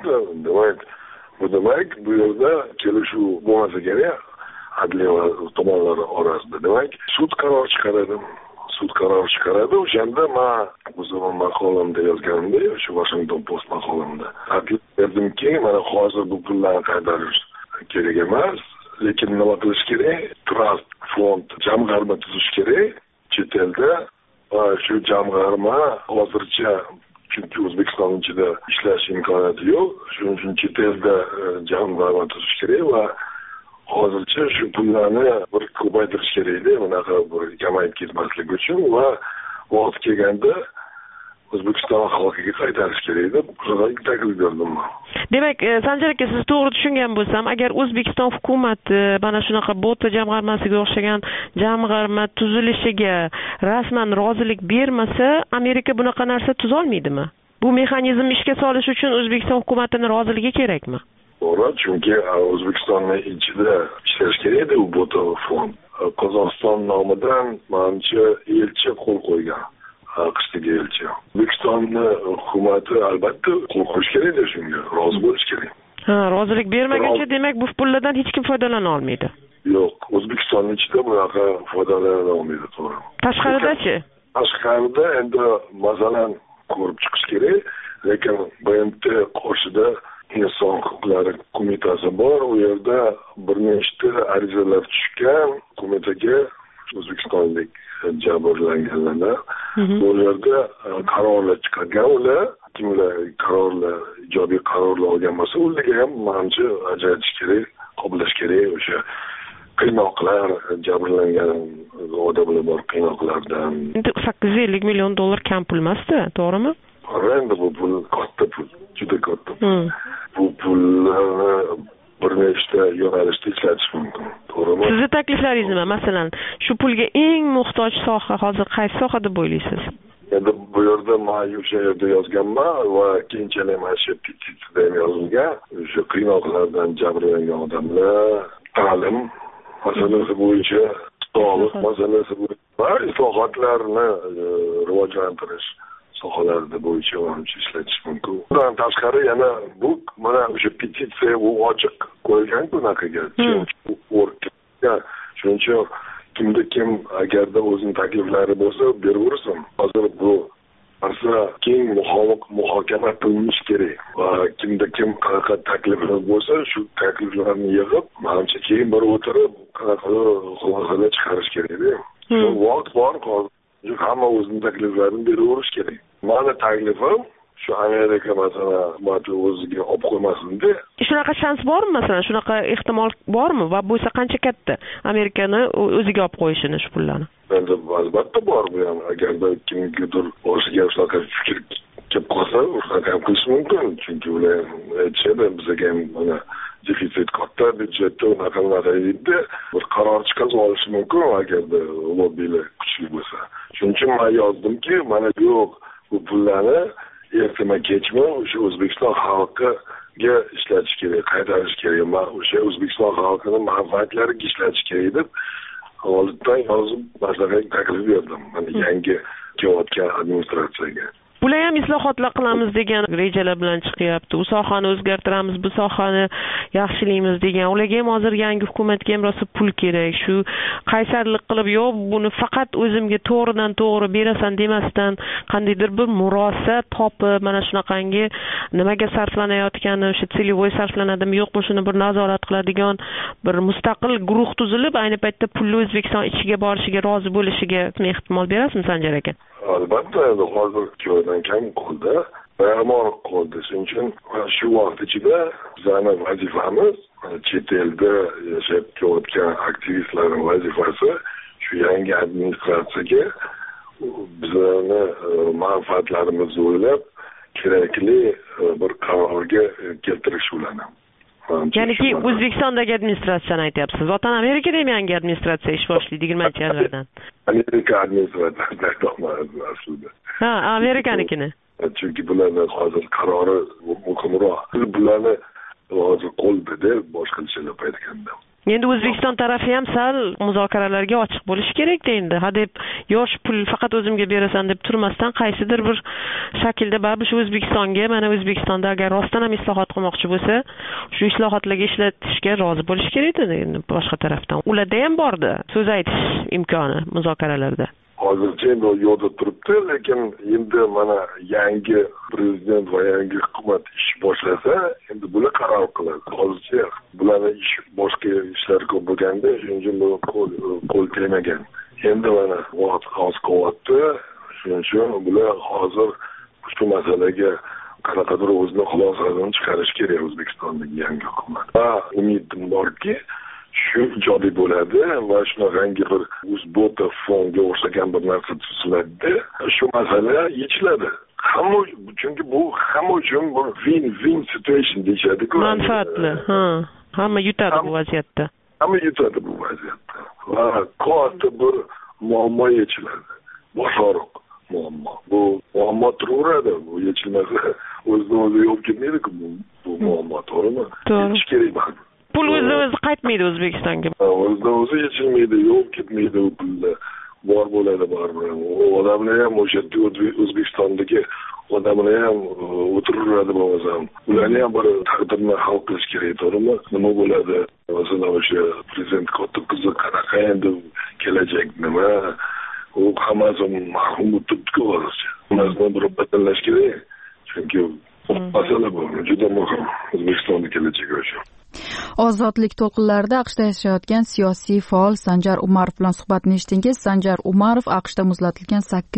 [SPEAKER 16] Demak, bu yerda kelishuv bo'lmasa kerak. Adliya tomonlari orasida, demak, sud qaror chiqaradi. O'shanda men o'zim maqolamda yozganimda, o'sha Washington Post maqolamda taklif berdimki, mana hozir bu pullarni qaytarish kerak emas, lekin nima qilish kerak? Trust fond jamg'arma tuzish kerak chet elda. Va shu jamg'arma hozircha chunki O'zbekiston ichida ishlash imkoniyati yo'q, shuning uchun chet elda jamg'arma tuzish kerak va hozircha shu pullarni bir ko'paytirish kerak-da, bunaqa bir kamayib ketmasligi uchun va vaqti kelganda O'zbekiston xalqiga qaytarish kerak deb taklif berdim.
[SPEAKER 15] Demak, Sanjar aka, siz to'g'ri tushungan bo'lsam, agar O'zbekiston hukumati mana shunaqa Bota jamg'armasiga o'xshagan jamg'arma tuzilishiga rasman rozilik bermasa, Amerika bunaqa narsa tuza olmaydimi? Bu mexanizmni ishga solish uchun O'zbekiston hukumatining roziligi kerakmi?
[SPEAKER 16] To'g'ri, chunki O'zbekistonning ichida ishlash kerak edi u Bota fond. Qozog'iston nomidan menimcha elchi qo'l qo'ygan. AQShdagi elchi. O'zbekistonni hukumati albatta qo'l qo'yish kerak-da shunga, rozi bo'lish kerak.
[SPEAKER 15] Ha, rozilik bermaguncha demak bu pullardan hech kim foydalana olmaydi.
[SPEAKER 16] Yo'q, O'zbekistonning ichida bunaqa foydalana olmaydi, to'g'ri.
[SPEAKER 15] Tashqarida-chi?
[SPEAKER 16] Tashqarida endi masalan ko'rib chiqish kerak, lekin BMT qoshida inson huquqlari qo'mitasi bor, u yerda bir nechta arizalar tushgan qo'mitaga o'zbekistonlik jabrlanganlar. Bu yerda qarorlar chiqargan ular, kimlar qarorlar, ijobiy qarorlar olgan bo'lsa, ularga ham menimcha ajratish kerak, qo'llash kerak o'sha qiynoqlar, jabrlangan odamlar bor qiynoqlardan.
[SPEAKER 15] Endi 850 million dollar kam pul emas-da, to'g'rimi?
[SPEAKER 16] Endi bu pul katta pul, juda katta pul. Bu pullarni bir nechta yo'nalishda ishlatish mumkin, to'g'rimi?
[SPEAKER 15] Sizni takliflaringiz nima? Masalan, shu pulga eng muhtoj soha hozir qaysi soha deb o'ylaysiz?
[SPEAKER 16] Endi bu yerda men o'sha yerda yozganman va keyinchalik mana shu petitsiyada ham yozilgan, o'sha qiynoqlardan jabrlangan odamlar, ta'lim masalasi bo'yicha, sog'liq masalasi bo'yicha islohotlarni rivojlantirish sohalarida bo'yicha ishlatish mumkin. Bundan tashqari yana bu mana o'sha petitsiya u ochiq qo'yilgan bunaqaga. Shuning uchun kimda kim agarda o'zining takliflari bo'lsa beraversin. Hozir bu narsa keng muhokama qilinishi kerak va kimda kim qanaqa takliflar bo'lsa shu takliflarni yig'ib menimcha keyin bir o'tirib qanaqa xulosalar chiqarish kerak-da. Shu vaqt bor, hamma o'zining takliflarini beraverish kerak. Mani taklifim shu Amerika masalan o'ziga olib qo'ymasin-da.
[SPEAKER 15] Shunaqa shans bormi masalan? Shunaqa ehtimol bormi va bo'lsa qancha katta Amerikani o'ziga olib qo'yishini shu pullarni?
[SPEAKER 16] Endi albatta bor bu ham. Agarda kimnikidir boshiga shunaqa fikr kelib qolsa, unaqa ham qilish mumkin. Chunki ular aytishadi, bizga ham mana defitsit katta, byudjetda unaqa deydi. Bir qaror chiqarib olishi mumkin agarda lobbilar kuchli bo'lsa. Shuning uchun men yozdimki, mana yo'q bu pullarni ertama kechmi o'sha O'zbekiston xalqiga ishlatish kerak, qaytarish kerak. Men o'sha O'zbekiston xalqining manfaatlariga ishlatish kerak deb oldindan yozib maslahat taklif berdim. Mana yangi kelayotgan administratsiyaga.
[SPEAKER 15] Bular ham islohotlar qilamiz degan rejalar bilan chiqyapti. U sohani o'zgartiramiz, bu sohani yaxshilaymiz degan. Ularga ham hozir yangi hukumatga ham rosa pul kerak. Shu qaysarlik qilib, yo'q, buni faqat o'zimga to'g'ridan to'g'ri berasan demasdan qandaydir bir murosa topib, mana shunaqangi nimaga sarflanayotgani, o'sha selvoy sarflanadimi, yo'qmi, shuni bir nazorat qiladigan bir mustaqil guruh tuzilib, ayni paytda pulni O'zbekiston ichiga borishiga rozi bo'lishiga ehtimol berasizmi Sanjar aka?
[SPEAKER 16] Albatta, hozir joydan kam qoldi, bayramor qoldi. Shuning uchun shu vaqt ichida bizning vazifamiz, chet elda yashab kelayotgan aktivistlarning vazifasi shu yangi administratsiyaga bizlarni manfaatlarimizni o'ylab kerakli bir qarorga keltirish ularni.
[SPEAKER 15] Ya'niki O'zbekistondagi administratsiyani aytyapsiz. Vatan Amerikada ham yangi administratsiya ish boshlaydi 20-yanvardan.
[SPEAKER 16] Amerika administratsiyasi aslida.
[SPEAKER 15] Ha, Amerikanikini.
[SPEAKER 16] Chunki bularning hozir qarori muhimroq. Bularni hozir qo'lda boshqachalar aytganda.
[SPEAKER 15] Endi O'zbekiston tarafi ham sal muzokaralarga ochiq bo'lishi kerak-da endi. Hadeb yosh pul faqat o'zimga berasan deb turmasdan qaysidir bir shaklda baribir shu O'zbekistonga, mana O'zbekistonda agar rostdan ham islohot qilmoqchi bo'lsa, shu islohotlarga ishlatishga rozi bo'lish kerak-da endi boshqa tarafdan. Ularda ham bordi so'z aytish imkoni muzokaralarda.
[SPEAKER 16] Hozircha endi yo'lda turibdi, lekin endi mana yangi prezident va yangi hukumat ish boshlasa, endi bular qaror qiladi. Hozircha bularni ish boshqa ishlar ko'p bo'lganda, shuning uchun bu qo'l tegmagan. Endi mana vaqt oz qolyapti, shuning uchun bular hozir shu masalaga qanaqadir o'zini xulosasini chiqarish kerak O'zbekistondagi yangi hukumat. Va umidim borki, shu ijobiy bo'ladi va shunaqangi bir o'zbota fonga o'xshagan bir narsa tuziladi. Shu masala yechiladi. Chunki bu hamma uchun bir win-win situation deyishadi-ku.
[SPEAKER 15] Manfaatli, ha. Hamma yutadi bu vaziyatda.
[SPEAKER 16] Hamma yutadi bu vaziyatda. Va katta bir muammo yechiladi. Boshqaroq muammo. Bu muammo turaveradi. Bu yechilmasa o'zidan o'zi yo'q ketmaydi-ku bu muammo, to'g'rimi? Yechish kerak.
[SPEAKER 15] Pul o'zi qaytmaydi O'zbekistonga.
[SPEAKER 16] O'zidan o'zi yechilmaydi, yo'q ketmaydi u pullar. bor bo'ladi baribir. U odamlar ham o'sha O'zbekistondagi odamlar ham o'tiraveradi bo'lmasam. Ularni ham bir taqdirni hal qilish kerak, to'g'rimi? Nima bo'ladi? Masalan, o'sha prezident katta qizi qanaqa endi kelajak nima? U hammasi mahrum turibdi hozircha. Ularni bir batalash kerak. Chunki masala bu juda muhim O'zbekistonning kelajagi uchun.
[SPEAKER 1] Ozodlik to'lqinlarida AQShda yashayotgan siyosiy faol Sanjar Umarov bilan suhbatni eshitdingiz. Sanjar Umarov AQShda muzlatilgan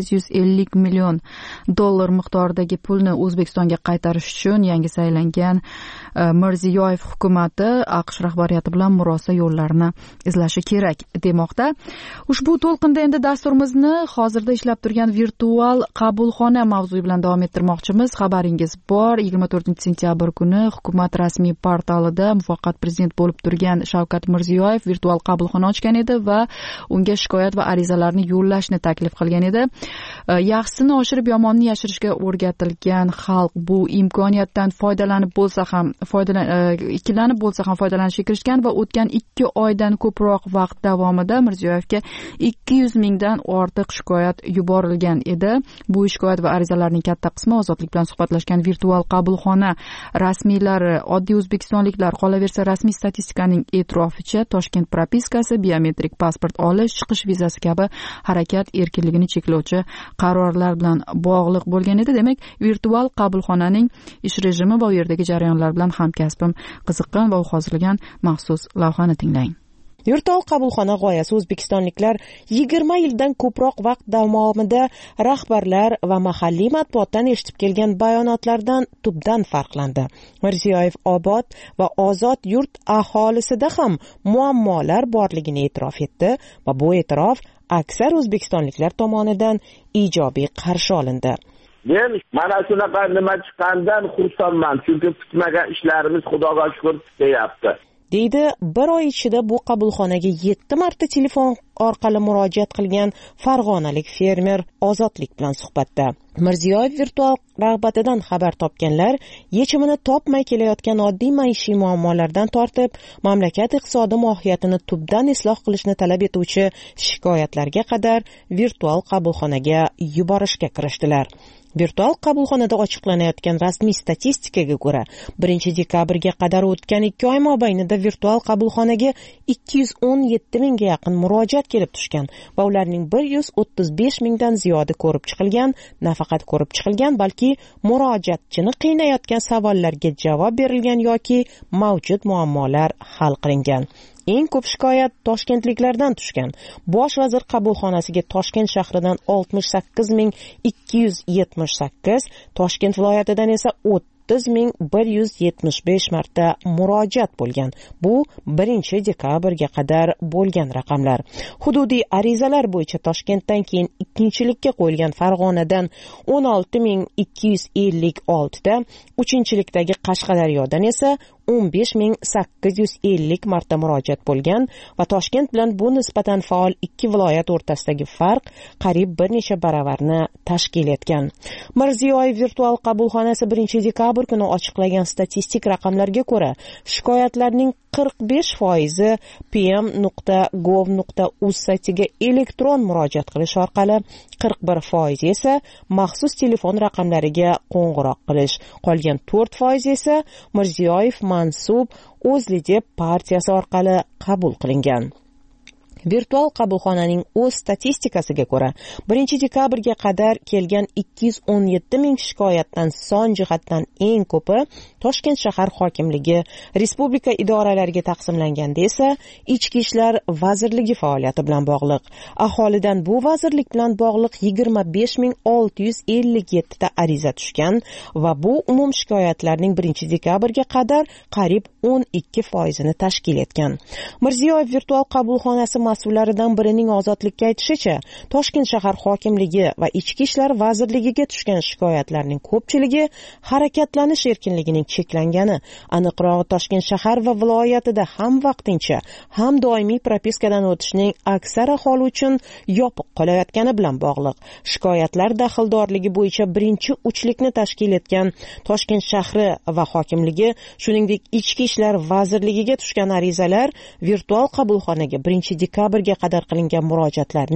[SPEAKER 1] 850 million dollar miqdoridagi pulni O'zbekistonga qaytarish uchun yangi saylangan Mirziyoyev hukumati AQSh rahbariyati bilan murosa yo'llarini izlashi kerak demoqda. Ushbu to'lqinda endi dasturimizni hozirda ishlab turgan virtual qabulxona mavzusi bilan davom ettirmoqchimiz. Xabaringiz bor, 24-sentyabr kuni hukumat rasmiy portalida muvaqqat prezident bo'lib turgan Shavkat Mirziyoyev virtual qabulxona ochgan edi va unga shikoyat va arizalarni yo'llashni taklif qilgan edi. Yaxshisini oshirib yomonni yashirishga o'rgatilgan xalq bu imkoniyatdan foydalanib bo'lsa ham ikkilanib bo'lsa ham foydalanishga kirishgan va o'tgan 2 oydan ko'proq vaqt davomida Mirziyoyevga 200 mingdan ortiq shikoyat yuborilgan edi. Bu shikoyat va arizalarning katta qismi Ozodlik bilan suhbatlashgan virtual qabulxona rasmiylari, oddiy o'zbekistonliklar, qolaversa rasmiy statistikaning e'tiroficha Toshkent propiskasi, biometrik pasport olish, chiqish vizasi kabi harakat erkinligini cheklovchi qarorlar bilan bog'liq bo'lgan edi. Demak, virtual qabulxonaning ish rejimi va u yerdagi jarayonlar bilan hamkasbim qiziqqan va u hozirlagan maxsus lavhani tinglang.
[SPEAKER 10] Virtual qabulxona g'oyasi o'zbekistonliklar 20 yildan ko'proq vaqt davomida rahbarlar va mahalliy matbuotdan eshitib kelgan bayonotlardan tubdan farqlandi. Mirziyoyev obod va ozod yurt aholisida ham muammolar borligini e'tirof etdi va bu e'tirof aksar o'zbekistonliklar tomonidan ijobiy qarshi olindi.
[SPEAKER 17] Men mana shunaqa nima chiqqandan xursandman, chunki kutmagan ishlarimiz Xudoga shukr deyapti.
[SPEAKER 10] deydi bir oy ichida bu qabulxonaga 7 marta telefon orqali murojaat qilgan farg'onalik fermer Ozodlik bilan suhbatda. Mirziyoyev virtual rag'batidan xabar topganlar yechimini topmay kelayotgan oddiy maishiy muammolardan tortib, mamlakat iqtisodi mohiyatini tubdan isloh qilishni talab etuvchi shikoyatlarga qadar virtual qabulxonaga yuborishga kirishdilar. Virtual qabulxonada ochiqlanayotgan rasmiy statistikaga ko'ra, 1-dekabrga qadar o'tgan 2 oy mobaynida virtual qabulxonaga 217 mingga yaqin murojaat kelib tushgan va ularning 135 mingdan ziyodi ko'rib chiqilgan, nafaqat ko'rib chiqilgan, balki murojaatchini qiynayotgan savollarga javob berilgan yoki mavjud muammolar hal qilingan. Eng ko'p shikoyat toshkentliklardan tushgan. Bosh vazir qabulxonasiga Toshkent shahridan 68278, Toshkent viloyatidan esa 30175 marta murojaat bo'lgan. Bu 1-dekabrga qadar bo'lgan raqamlar. Hududiy arizalar bo'yicha Toshkentdan keyin ikkinchilikka qo'yilgan Farg'onadan 16256 ta, uchinchilikdagi Qashqadaryodan esa 15850 marta murojaat bo'lgan va Toshkent bilan bu nisbatan faol 2 viloyat o'rtasidagi farq qariyb bir necha baravarni tashkil etgan. Mirziyoyev virtual qabulxonasi 1-dekabr kuni ochiqlagan statistik raqamlarga ko'ra, shikoyatlarning 45% pm.gov.uz saytiga elektron murojaat qilish orqali, 41% esa maxsus telefon raqamlariga qo'ng'iroq qilish, qolgan 4% esa Mirziyoyev mansub O'zLiDeP partiyasi orqali qabul qilingan. Virtual qabulxonaning o'z statistikasiga ko'ra, 1-dekabrga qadar kelgan 217 ming shikoyatdan son jihatdan eng ko'pi Toshkent shahar hokimligi, respublika idoralariga taqsimlanganda esa Ichki ishlar vazirligi faoliyati bilan bog'liq. Aholidan bu vazirlik bilan bog'liq 25657 ta ariza tushgan va bu umum shikoyatlarning 1-dekabrga qadar qariyb 12% ni tashkil etgan. Mirziyoyev virtual qabulxonasi mas'ullaridan birining Ozodlikka aytishicha, Toshkent shahar hokimligi va Ichki ishlar vazirligiga tushgan shikoyatlarning ko'pchiligi harakatlanish erkinligining cheklangani, aniqrog'i Toshkent shahar va viloyatida ham vaqtincha, ham doimiy propiskadan o'tishning aksar aholi uchun yopiq qolayotgani bilan bog'liq. Shikoyatlar daxldorligi bo'yicha birinchi uchlikni tashkil etgan Toshkent shahri va hokimligi, shuningdek Ichki ishlar vazirligiga tushgan arizalar virtual qabulxonaga 1-dekabrga qadar qilingan murojaatlarning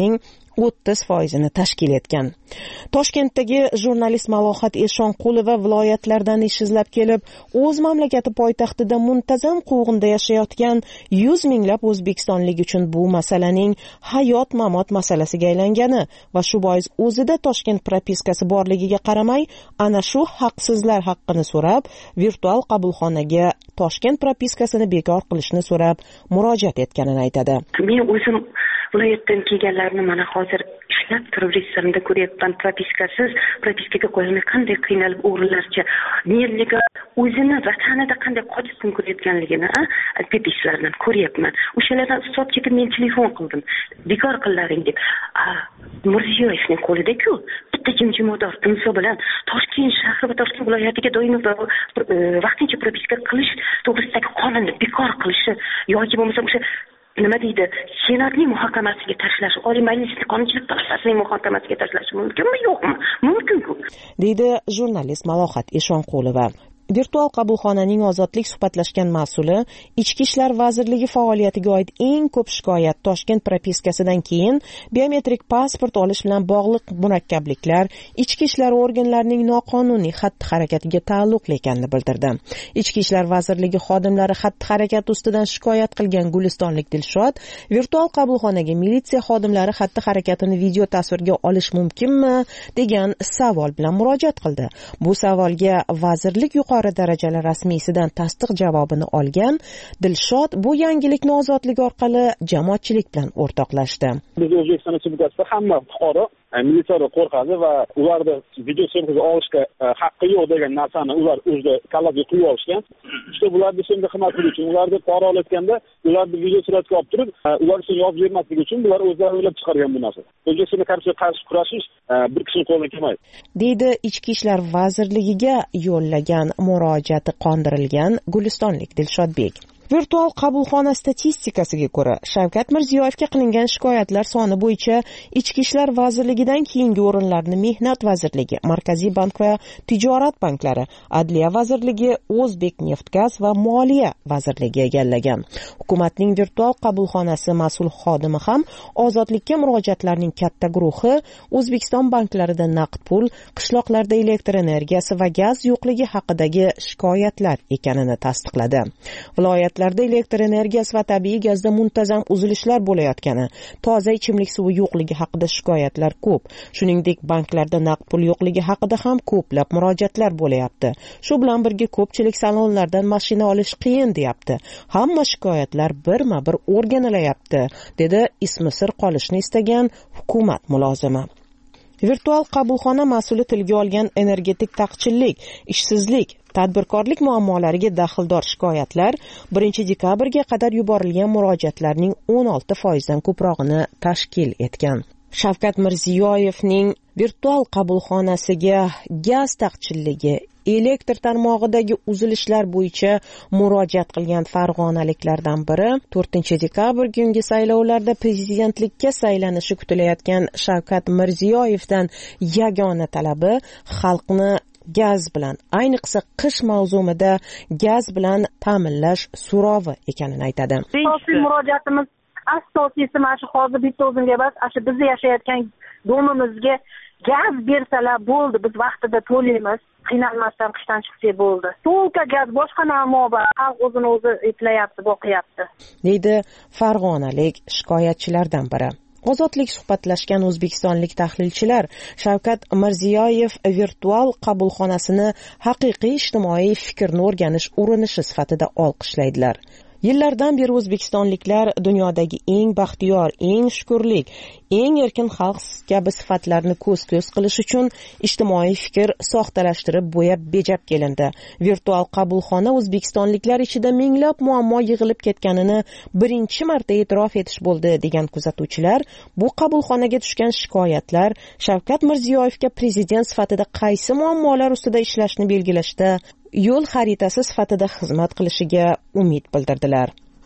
[SPEAKER 10] 30% tashkil etgan. Toshkentdagi jurnalist Malohat Eshonqulova viloyatlardan ish izlab kelib, o'z mamlakati poytaxtida muntazam quvg'inda yashayotgan 100 minglab o'zbekistonlik uchun bu masalaning hayot-mamot masalasiga aylangani va shu bois o'zida Toshkent propiskasi borligiga qaramay, ana shu haqsizlar haqqini so'rab, virtual qabulxonaga Toshkent propiskasini bekor qilishni so'rab murojaat etganini aytadi.
[SPEAKER 18] Men o'zim viloyatdan kelganlarni mana hozir ishlab turib rejissorimda ko'ryapman. Propiskaga qo'yilmay qanday qiynalib o'g'illarcha nega o'zini vatanida qanday qochib kun ko'rayotganligini alpetishlardan ko'ryapman. O'shalardan hisob chekib men telefon qildim. Bekor qillaring deb. Mirziyoyevning qo'lida-ku bitta jimjimador timso bilan Toshkent shahri va Toshkent viloyatiga doimiy vaqtincha propiska qilish to'g'risidagi qonunni bekor qilishi yoki bo'lmasa o'sha nima deydi, senatning muhokamasiga tashlash, oliy majlisning qonunchilik to'g'risidagi muhokamasiga tashlash mumkinmi, yo'qmi? Mumkin-ku,
[SPEAKER 10] deydi jurnalist Malohat Eshonqulova. Virtual qabulxonaning ozodlik suhbatlashgan mas'uli Ichki ishlar vazirligi faoliyatiga oid eng ko'p shikoyat Toshkent propiskasidan keyin biometrik pasport olish bilan bog'liq murakkabliklar ichki ishlar organlarining noqonuniy xatti-harakatiga taalluqli ekanini bildirdi. Ichki ishlar vazirligi xodimlari xatti-harakat ustidan shikoyat qilgan gulistonlik Dilshod virtual qabulxonaga militsiya xodimlari xatti-harakatini video tasvirga olish mumkinmi degan savol bilan murojaat qildi. Bu savolga vazirlik yuqori darajalar rasmiysidan tasdiq javobini olgan Dilshod bu yangilikni ozodlik orqali jamoatchilik bilan o'rtoqlashdi.
[SPEAKER 11] Biz O'zbekiston Respublikasida hamma fuqaro militsiyadan qo'rqadi va ularni video syomkaga olishga haqqi yo'q degan narsani ular o'zida kallasiga quyib olishgan. İşte bularni senga xizmat qilish uchun, ularni pora olayotganda ularni video suratga olib turib, ular uchun yozib bermaslik uchun bular o'zlari o'ylab chiqargan bu narsa. O'zbekistonga qarshi kurashish bir kishining qo'lidan kelmaydi, deydi Ichki ishlar vazirligiga yo'llagan murojaati qondirilgan gulistonlik Dilshodbek. Virtual qabulxona statistikasiga ko'ra, Shavkat Mirziyoyevga qilingan shikoyatlar soni bo'yicha Ichki ishlar vazirligidan keyingi o'rinlarni Mehnat vazirligi, Markaziy bank va tijorat banklari, Adliya vazirligi, O'zbekneftgaz va Moliya vazirligi egallagan. Hukumatning virtual qabulxonasi mas'ul xodimi ham ozodlikka murojaatlarning katta guruhi O'zbekiston banklarida naqd pul, qishloqlarda elektr energiyasi va gaz yo'qligi haqidagi shikoyatlar ekanini tasdiqladi. Viloyat elektr energiyasi va tabiiy gazda muntazam uzilishlar bo'layotgani, toza ichimlik suvi yo'qligi haqida shikoyatlar ko'p. Shuningdek, banklarda naqd pul yo'qligi haqida ham ko'plab murojaatlar bo'layapti. Shu bilan birga ko'pchilik salonlardan mashina olish qiyin deyapti. Hamma shikoyatlar birma-bir o'rganilayapti, dedi ismi sir qolishni istagan hukumat mulozimi. Virtual qabulxona mas'uli tilga olgan energetik taqchillik, ishsizlik, tadbirkorlik muammolariga daxldor shikoyatlar 1-dekabrga qadar yuborilgan murojaatlarning 16% ko'prog'ini tashkil etgan. Shavkat Mirziyoyevning virtual qabulxonasiga gaz taqchilligi, elektr tarmog'idagi uzilishlar bo'yicha murojaat qilgan farg'onaliklardan biri 4-dekabr kungi saylovlarda prezidentlikka saylanishi kutilayotgan Shavkat Mirziyoyevdan yagona talabi xalqni gaz bilan, ayniqsa qish mavsumida gaz bilan ta'minlash so'rovi ekanini aytadi.
[SPEAKER 8] Asosiy murojaatimiz asosiysi mana shu hozir bitta o'zimga emas, shu biz yashayotgan domimizga gaz bersalar bo'ldi, biz vaqtida to'laymiz, qiynalmasdan qishdan chiqsak bo'ldi. To'lka gaz, boshqa muammo bor, xalq o'zini o'zi eplayapti, boqyapti, deydi farg'onalik shikoyatchilardan biri. Ozodlik suhbatlashgan o'zbekistonlik tahlilchilar Shavkat Mirziyoyev virtual qabulxonasini haqiqiy ijtimoiy fikrni o'rganish urinishi sifatida olqishlaydilar. Yillardan beri o'zbekistonliklar dunyodagi eng baxtiyor, eng shukurlik, eng erkin xalq kabi sifatlarni ko'z-ko'z qilish uchun ijtimoiy fikr soxtalashtirib bo'yab bejab kelindi. Virtual qabulxona o'zbekistonliklar ichida minglab muammo yig'ilib ketganini birinchi marta e'tirof etish bo'ldi, degan kuzatuvchilar bu qabulxonaga tushgan shikoyatlar Shavkat Mirziyoyevga prezident sifatida qaysi muammolar ustida ishlashni belgilashda yo'l xaritasi sifatida xizmat qilishiga umid bildirdilar.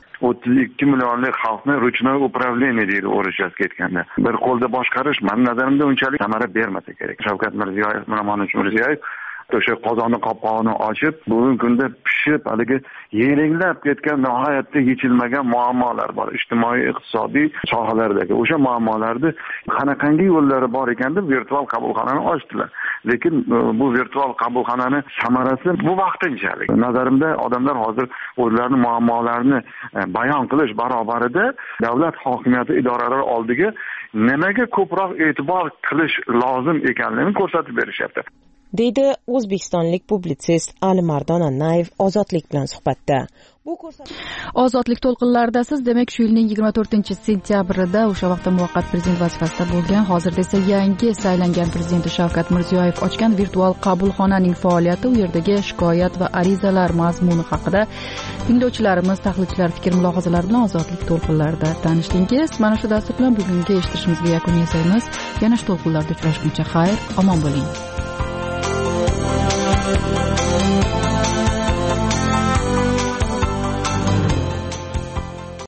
[SPEAKER 19] 32 millionlik xalqni ruchnoy управление deydi o'rischasiga ketganda. Bir qo'lda boshqarish men nazarimda unchalik samara bermasa kerak. Shavkat Mirziyoyev, Mirziyoyev o'sha qozonni qopqog'ini ochib bugungi kunda pishib haligi yeringlab ketgan nihoyatda yechilmagan muammolar bor ijtimoiy iqtisodiy sohalardagi o'sha muammolarni qanaqangi yo'llari bor ekan deb virtual qabulxonani ochdilar lekin bu virtual qabulxonani samarasi bu vaqtinchalik nazarimda odamlar hozir o'zlarini muammolarini bayon qilish barobarida davlat hokimiyati idoralari oldiga nimaga ko'proq e'tibor qilish lozim ekanligini ko'rsatib berishyapti
[SPEAKER 10] deydi o'zbekistonlik publitsist Alimardon Annayev Ozodlik bilan suhbatda. Ozodlik to'lqinlarida siz demak shu yilning 24-sentyabrida o'sha vaqtda muvaqqat prezident vazifasida bo'lgan, hozirda esa yangi saylangan prezidenti Shavkat Mirziyoyev ochgan virtual qabulxonaning faoliyati, u yerdagi shikoyat va arizalar mazmuni haqida tinglovchilarimiz, tahlilchilar fikr-mulohazalari bilan Ozodlik to'lqinlarida tanishdingiz. Mana shu dastur bilan bugungi eshitishimizga yakun yasaymiz. Yana shu to'lqinlarda uchrashguncha xayr, omon bo'ling.